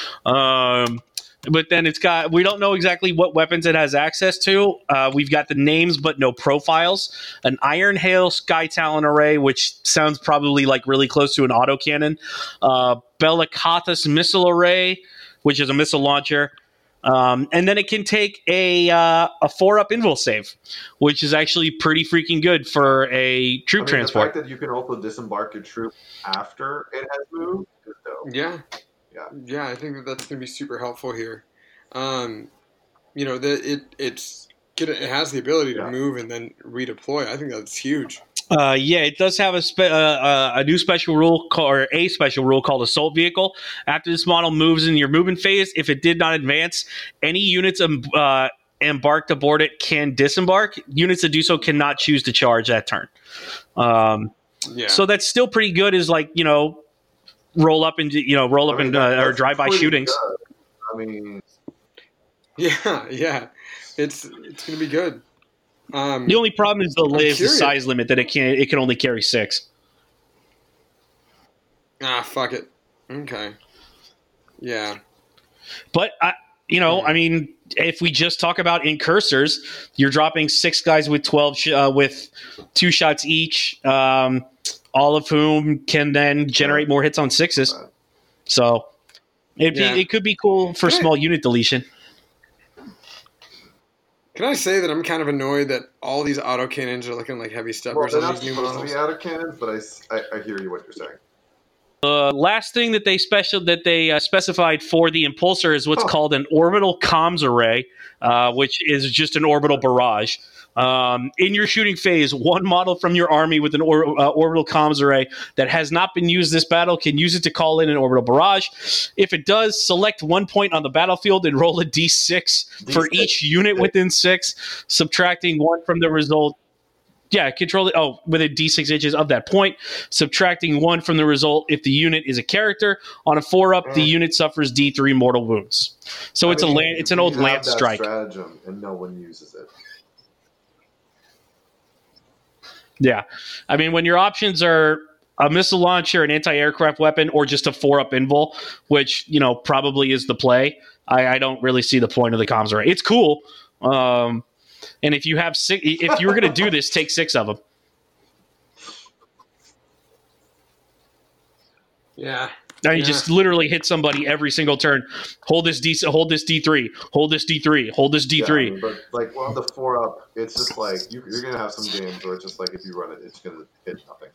But then we don't know exactly what weapons it has access to. We've got the names, but no profiles. An Iron Hail Sky Talon array, which sounds probably like really close to an autocannon. Bellicatus missile array, which is a missile launcher. And then it can take a 4-up invul save, which is actually pretty freaking good for a troop transport. The fact that you can also disembark your troop after it has moved is dope. Yeah. I think that's going to be super helpful here. It has the ability to move and then redeploy. I think that's huge. It does have a new special rule called Assault Vehicle. After this model moves in your movement phase, if it did not advance, any units embarked aboard it can disembark. Units that do so cannot choose to charge that turn. So that's still pretty good. Is like roll up or drive-by shootings. Good. I mean, yeah, it's gonna be good. The only problem is the size limit that it can only carry 6. Fuck it. Okay. Yeah. But I mean, if we just talk about incursors, you're dropping 6 guys with 12 with 2 shots each. All of whom can then generate more hits on 6s. So it could be cool for small unit deletion. Can I say that I'm kind of annoyed that all these autocannons are looking like heavy steppers on these new models? They're not supposed to be autocannons, but I hear you what you're saying. The last thing that they specified for the Impulsor is what's called an orbital comms array, which is just an orbital barrage. In your shooting phase, one model from your army with an orbital comms array that has not been used this battle can use it to call in an orbital barrage. If it does, select 1 point on the battlefield and roll a d6 for each unit within 6, subtracting 1 from the result. Yeah, control it. Within d6 inches of that point, subtracting 1 from the result if the unit is a character. On a 4-up, the unit suffers d3 mortal wounds. So it's an old lance strike. Stratagem and no one uses it. Yeah. I mean, when your options are a missile launcher, an anti-aircraft weapon, or just a 4-up invul, which, probably is the play, I don't really see the point of the comms array. It's cool. And if you have 6, if you were going to do this, take 6 of them. Yeah. Now you just literally hit somebody every single turn. Hold this D3, hold this D3, hold this D3. Yeah, but on the 4-up, it's just like you're gonna have some games where it's just like if you run it, it's gonna hit nothing.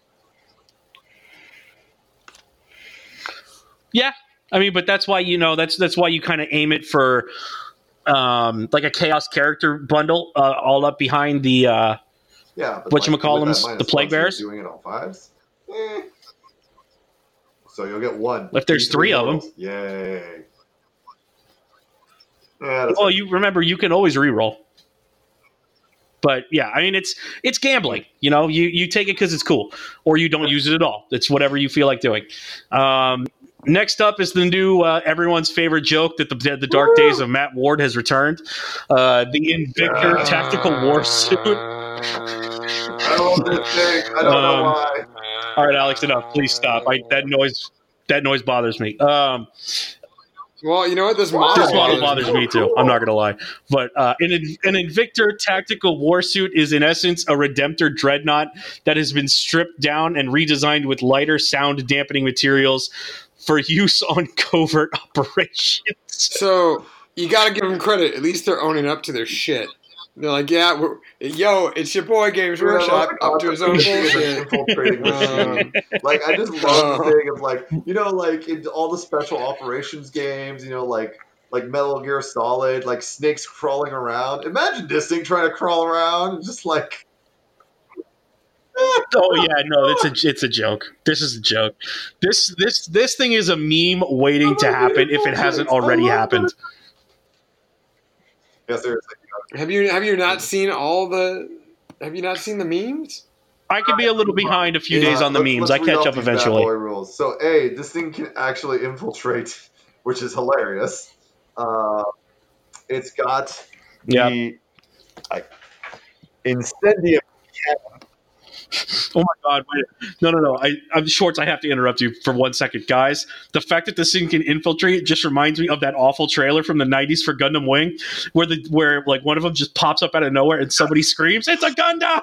Yeah, I mean, but that's why that's why you kind of aim it for like a chaos character bundle, all up behind the whatchamacallums, the plague bearers. Doing it on 5s. So you'll get 1. If there's 3 of them. Yay. Well, you remember you can always reroll. But yeah, I mean it's gambling. You take it because it's cool, or you don't use it at all. It's whatever you feel like doing. Next up is the new everyone's favorite joke that the dark days of Matt Ward has returned. The Invictor Tactical War Suit. I love this thing. I don't know why. All right, Alex, enough. Please stop. That noise bothers me. Well, you know what? This model bothers me too. I'm not going to lie. But an Invictor Tactical War Suit is in essence a Redemptor Dreadnought that has been stripped down and redesigned with lighter sound dampening materials for use on covert operations. So you got to give them credit. At least they're owning up to their shit. They're like, it's your boy Games Workshop up to his own bullshit. Like, I just love the thing of like in all the special operations games, like Metal Gear Solid, like snakes crawling around. Imagine this thing trying to crawl around and just like. Oh yeah, no, it's a joke. This is a joke. This thing is a meme waiting to happen if it hasn't already happened. Yeah, seriously. Have you not seen the memes? I could be a little behind a few days on the memes. I catch up eventually. Rules. So, this thing can actually infiltrate, which is hilarious. It's got Yeah. the Incendium. Oh my God! Wait. No. I'm Schwartz. I have to interrupt you for 1 second, guys. The fact that this thing can infiltrate just reminds me of that awful trailer from the '90s for Gundam Wing, where like one of them just pops up out of nowhere and somebody screams, "It's a Gundam!"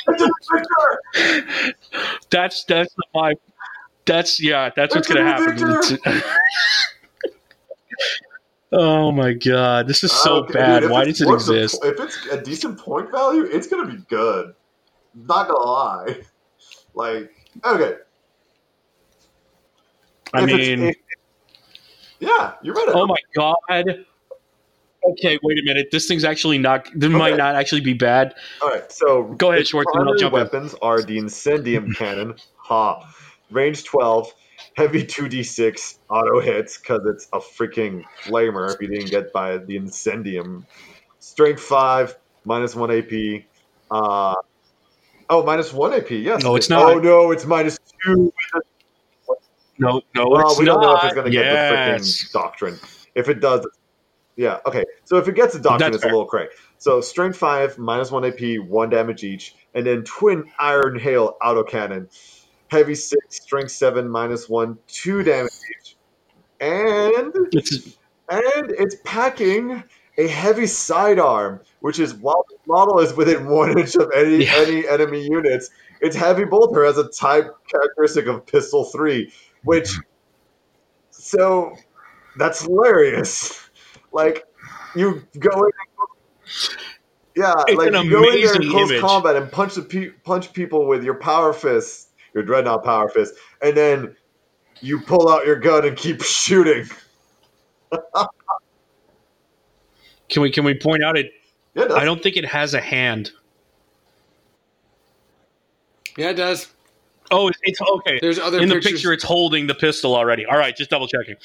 That's the vibe. That's what's gonna happen. Oh my God! This is so bad. Dude, why does it exist? If it's a decent point value, it's gonna be good. Not gonna lie. Like, okay. Yeah, you're right. Oh my God. Okay, wait a minute. This thing's actually not. This might not actually be bad. All right, so go ahead, Schwartz. Primary weapons are the Incendium cannon. Range 12, heavy 2d6, auto hits because it's a freaking flamer. If you didn't get by the Incendium, strength 5, -1 AP. minus 1 AP. Yes. No, it's not. Oh no, it's -2. No, it's we don't know if it's going to get the freaking doctrine. If it does, yeah, okay. So if it gets the doctrine, it's a little cray. So strength 5, -1 AP, 1 damage each, and then twin iron hail autocannon, heavy 6, strength 7, -1, 2 damage each, and it's packing a heavy sidearm, which is while the model is within 1 inch of any enemy units, its heavy bolter has a type characteristic of pistol 3, so that's hilarious. Like, you go in, you go in there in close combat and punch people with your power fist, your dreadnought power fist, and then you pull out your gun and keep shooting. Can we point out it? Yeah, it does. I don't think it has a hand. Yeah, it does. Oh, it's okay. There's other in pictures. The picture. It's holding the pistol already. All right, just double checking.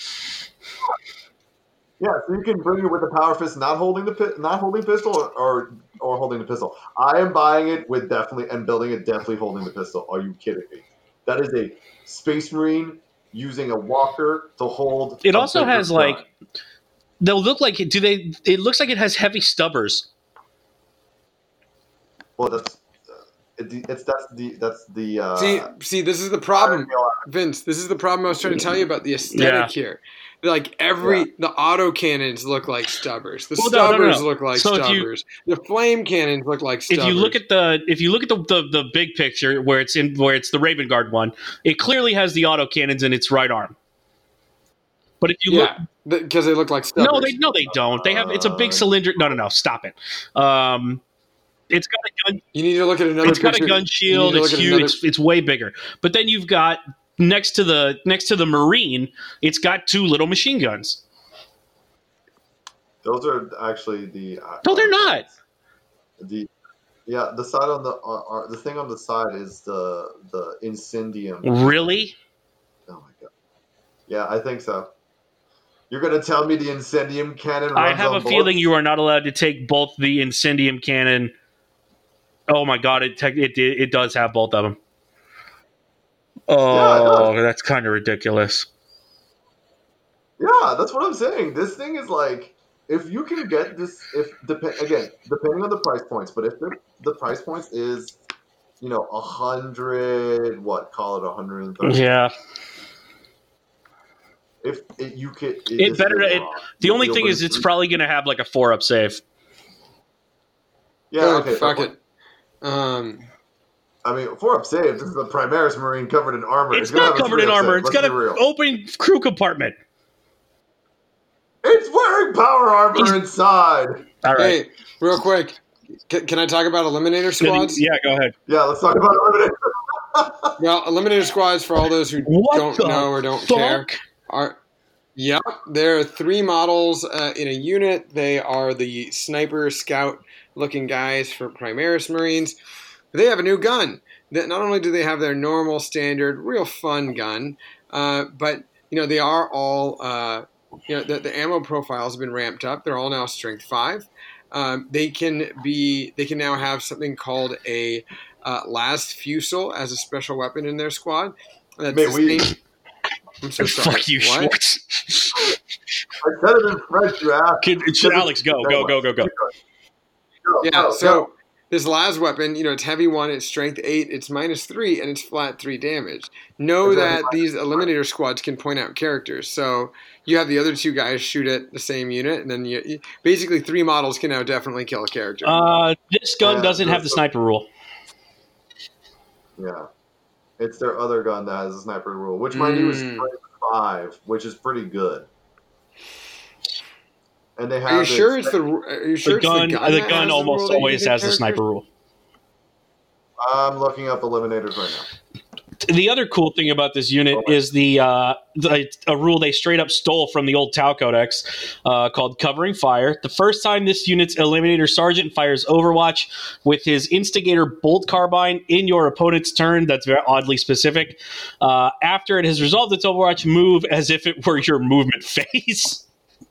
Yeah, so you can bring it with the power fist, not holding pistol, or holding the pistol. I am buying it with and building it definitely holding the pistol. Are you kidding me? That is a Space Marine using a walker to hold. It also has gun. They'll look like it. It looks like it has heavy stubbers. Well, that's the. See, this is the problem, Vince. This is the problem I was trying to tell you about the aesthetic here. Like the auto cannons look like stubbers. The stubbers look like stubbers. The flame cannons look like stubbers. If you look at the big picture where it's the Raven Guard one, it clearly has the auto cannons in its right arm. But if you look, because they look like stubbers. No, they don't. They have. It's a big cylinder. No. Stop it. It's got a gun. You need to look at another. It's got a gun shield. It's huge. It's way bigger. But then you've got next to the Marine, it's got 2 little machine guns. Those are actually the. No, they're not. The side on the thing on the side is the Incendium. Really? Oh my God. Yeah, I think so. You're going to tell me the Incendium cannon runs I have a both? feeling you are not allowed to take both the Incendium cannon. Oh my God! It does have both of them. Oh, yeah, that's kind of ridiculous. Yeah, that's what I'm saying. This thing is like, if you can get this, depending on the price points, but if the price points is, 100, call it 130. Yeah. If you could, the only thing is, it's probably going to have like a 4-up save. Yeah. Okay. Fuck it. I mean, 4-up save. This is the Primaris Marine covered in armor. It's not covered in armor. It's got an open crew compartment. It's wearing power armor inside. All right. Hey, real quick. Can I talk about Eliminator Squads? Yeah, go ahead. Yeah, let's talk about Eliminator. Well, Eliminator Squads, for all those who don't know or don't care, there are 3 models in a unit. They are the sniper scout looking guys for Primaris Marines. They have a new gun. That not only do they have their normal standard, real fun gun, but they are all the ammo profiles have been ramped up. They're all now strength 5. They can now have something called a Last Fusel as a special weapon in their squad. I'm so sorry. Fuck you, Schwartz. said it in French, you asked. Alex, go. Yeah, so this las weapon, it's heavy 1, it's strength 8, it's -3, and it's flat 3 damage. Know that these Eliminator squads can point out characters. So you have the other 2 guys shoot at the same unit, and then basically 3 models can now definitely kill a character. This gun doesn't have the sniper rule. Yeah. It's their other gun that has a sniper rule, which mind you is strength 5, which is pretty good. And they have. Are you sure it's the gun? The gun almost always has the sniper rule. I'm looking up eliminators right now. The other cool thing about this unit is a rule they straight up stole from the old Tau Codex called Covering Fire. The first time this unit's Eliminator Sergeant fires Overwatch with his Instigator Bolt Carbine in your opponent's turn, that's very oddly specific, after it has resolved its Overwatch, move as if it were your movement phase.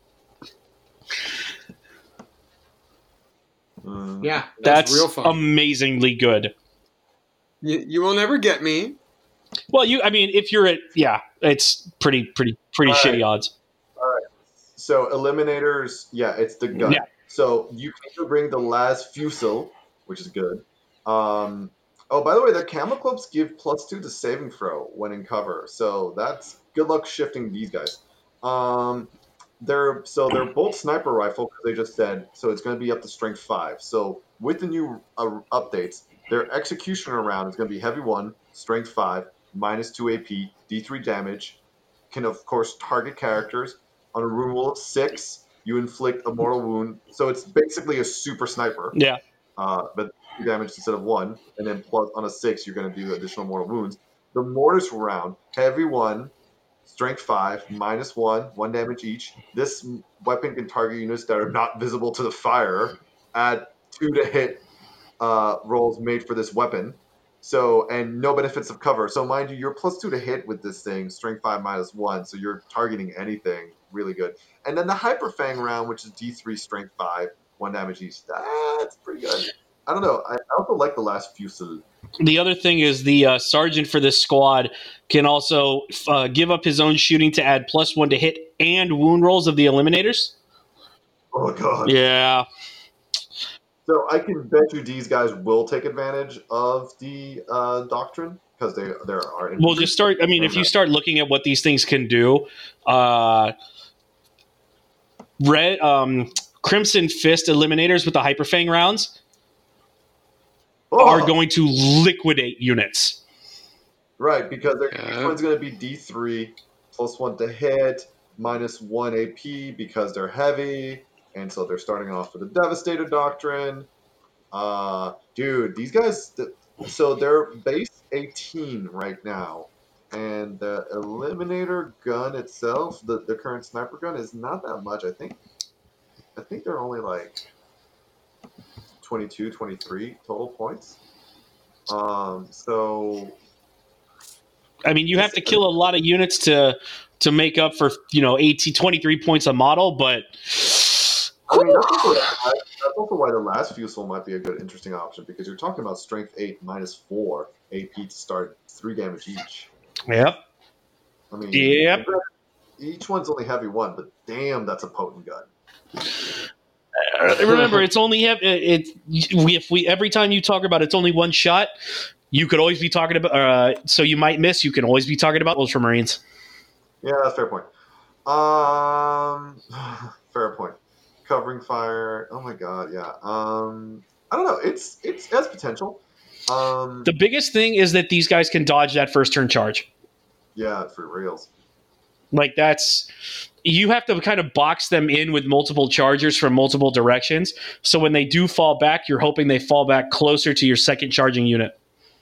Yeah, that's real fun. Amazingly good. You will never get me. Well, if you're it's pretty shitty odds. All right. So eliminators, it's the gun. Yeah. So you can either bring the las fusil, which is good. By the way, their camo clubs give +2 to saving throw when in cover. So that's good luck shifting these guys. Their bolt sniper rifle, because they just said, so it's going to be up to strength 5. So with the new updates, their executioner round is going to be heavy 1, strength 5, -2 AP, D3 damage. Can of course target characters. On a roll of 6, you inflict a mortal wound. So it's basically a super sniper. Yeah. But 2 damage instead of 1, and then plus on a 6, you're going to do additional mortal wounds. The mortis round, heavy 1. Strength 5, -1, 1 damage each. This weapon can target units that are not visible to the fire. Add 2 to hit rolls made for this weapon. So, and no benefits of cover. So, mind you, you're +2 to hit with this thing. Strength 5, -1. So you're targeting anything. Really good. And then the Hyper Fang round, which is D3, Strength 5, 1 damage each. That's pretty good. I don't know. I also like the las fusil. The other thing is the sergeant for this squad can also give up his own shooting to add +1 to hit and wound rolls of the eliminators. Oh, God. Yeah. So I can bet you these guys will take advantage of the doctrine because there are. Well, just start. If you start looking at what these things can do, Crimson Fist eliminators with the Hyperfang rounds are going to liquidate units. Right, because each one's going to be D3 +1 to hit, -1 AP because they're heavy, and so they're starting off with the Devastator Doctrine. Dude, these guys, so they're base 18 right now, and the Eliminator gun itself, the current sniper gun, is not that much. I think they're only like 22, 23 total points. So you have to kill a lot of units to make up for 23 points a model, but that's also why the las fusil might be a good, interesting option, because you're talking about strength 8 -4 AP to start 3 damage each. Yep. Yep. Each one's only heavy 1, but damn, that's a potent gun. Remember, it's only every time you talk about it's only one shot, you could always be talking about. So you might miss. You can always be talking about Ultramarines. Yeah, that's a fair point. Fair point. Covering fire. Oh my god, yeah. I don't know. It has potential. The biggest thing is that these guys can dodge that first turn charge. Yeah, for reals. You have to kind of box them in with multiple chargers from multiple directions. So when they do fall back, you're hoping they fall back closer to your second charging unit.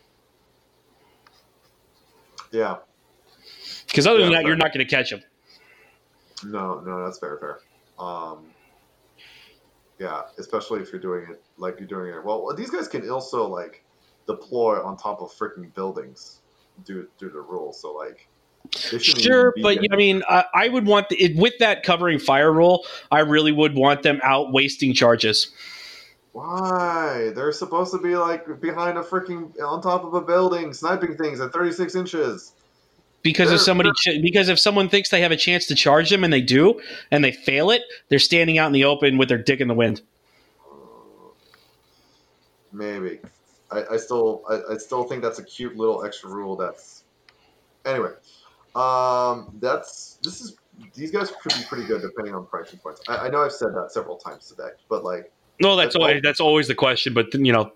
Yeah. Because other than that, you're not going to catch them. No, that's fair. Yeah, especially if you're doing it like you're doing it. Well, these guys can also deploy on top of freaking buildings due to the rules. So sure, but I would want with that covering fire rule. I really would want them out wasting charges. Why? They're supposed to be behind a freaking on top of a building, sniping things at 36 inches. because because if someone thinks they have a chance to charge them and they do, and they fail it, they're standing out in the open with their dick in the wind. Maybe. I still think that's a cute little extra rule. Anyway. These guys could be pretty good depending on pricing points. I know I've said that several times today, but like. No, that's always the question, but yeah.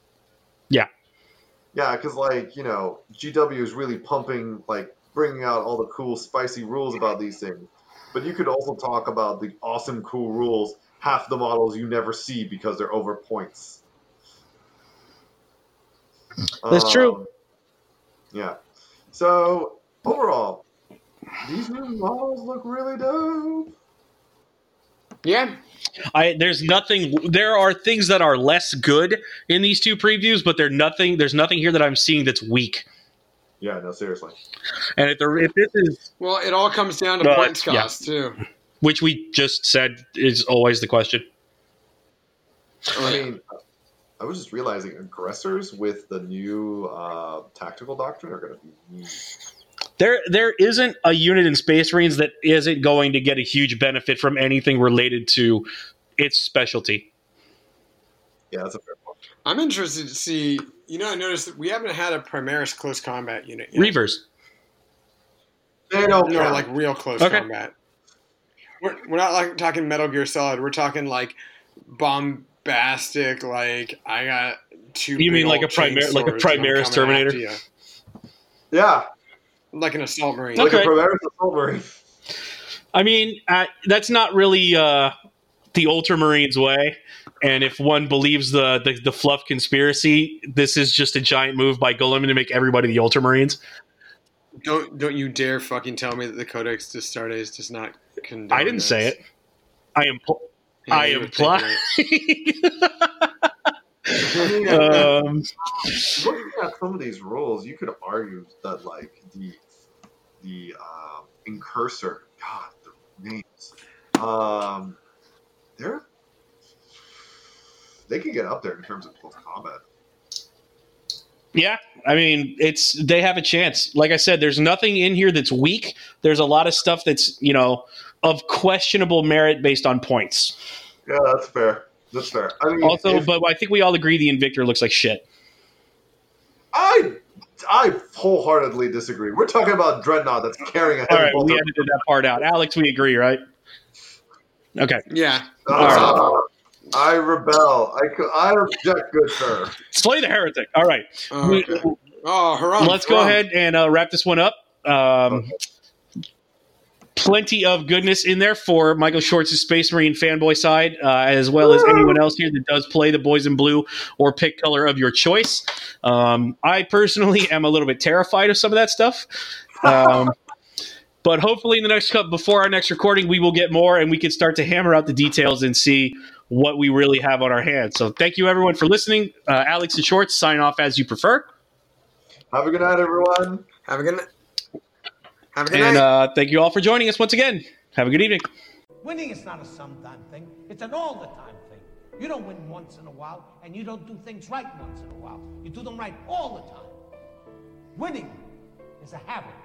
Yeah, because GW is really pumping, bringing out all the cool, spicy rules about these things. But you could also talk about the awesome, cool rules. Half the models you never see because they're over points. That's true. Yeah. So overall, these new models look really dope. Yeah. There are things that are less good in these two previews, but there's nothing here that I'm seeing that's weak. Yeah, no, seriously. And if this is... Well, it all comes down to points cost, too. Which we just said is always the question. I mean, I was just realizing aggressors with the new tactical doctrine are going to be... There isn't a unit in Space Marines that isn't going to get a huge benefit from anything related to its specialty. Yeah, that's a fair point. I'm interested to see. I noticed that we haven't had a Primaris close combat unit yet. Reavers. They don't No, count. like real close combat. We're not talking Metal Gear Solid. We're talking bombastic. I got two. You mean like a Primaris Terminator? Yeah. Like an assault marine. Like a Primaris assault marine. I mean, that's not really the Ultramarines way. And if one believes the fluff conspiracy, this is just a giant move by Golem to make everybody the Ultramarines. Don't you dare fucking tell me that the Codex Astartes does not condone I didn't this. say it. I imply. Looking at some of these rules, you could argue that the Incursor, God, the names, they can get up there in terms of close combat. Yeah, I mean, they have a chance. Like I said, there's nothing in here that's weak. There's a lot of stuff that's of questionable merit based on points. Yeah, that's fair. That's fair. I mean, but I think we all agree the Invictor looks like shit. I wholeheartedly disagree. We're talking about Dreadnought that's carrying a heavy All right, bolter. we edited that part out. Alex, we agree, right? Okay. Yeah. I rebel. I object, good sir. Slay the heretic. All right. Okay. Haram. Let's go ahead and wrap this one up. Plenty of goodness in there for Michael Schwartz's Space Marine fanboy side, as well as anyone else here that does play the boys in blue or pick color of your choice. I personally am a little bit terrified of some of that stuff. But hopefully before our next recording, we will get more and we can start to hammer out the details and see what we really have on our hands. So thank you everyone for listening. Alex and Schwartz, sign off as you prefer. Have a good night, everyone. Have a good night. Have a good night. And thank you all for joining us once again. Have a good evening. Winning is not a sometime thing. It's an all-the-time thing. You don't win once in a while, and you don't do things right once in a while. You do them right all the time. Winning is a habit.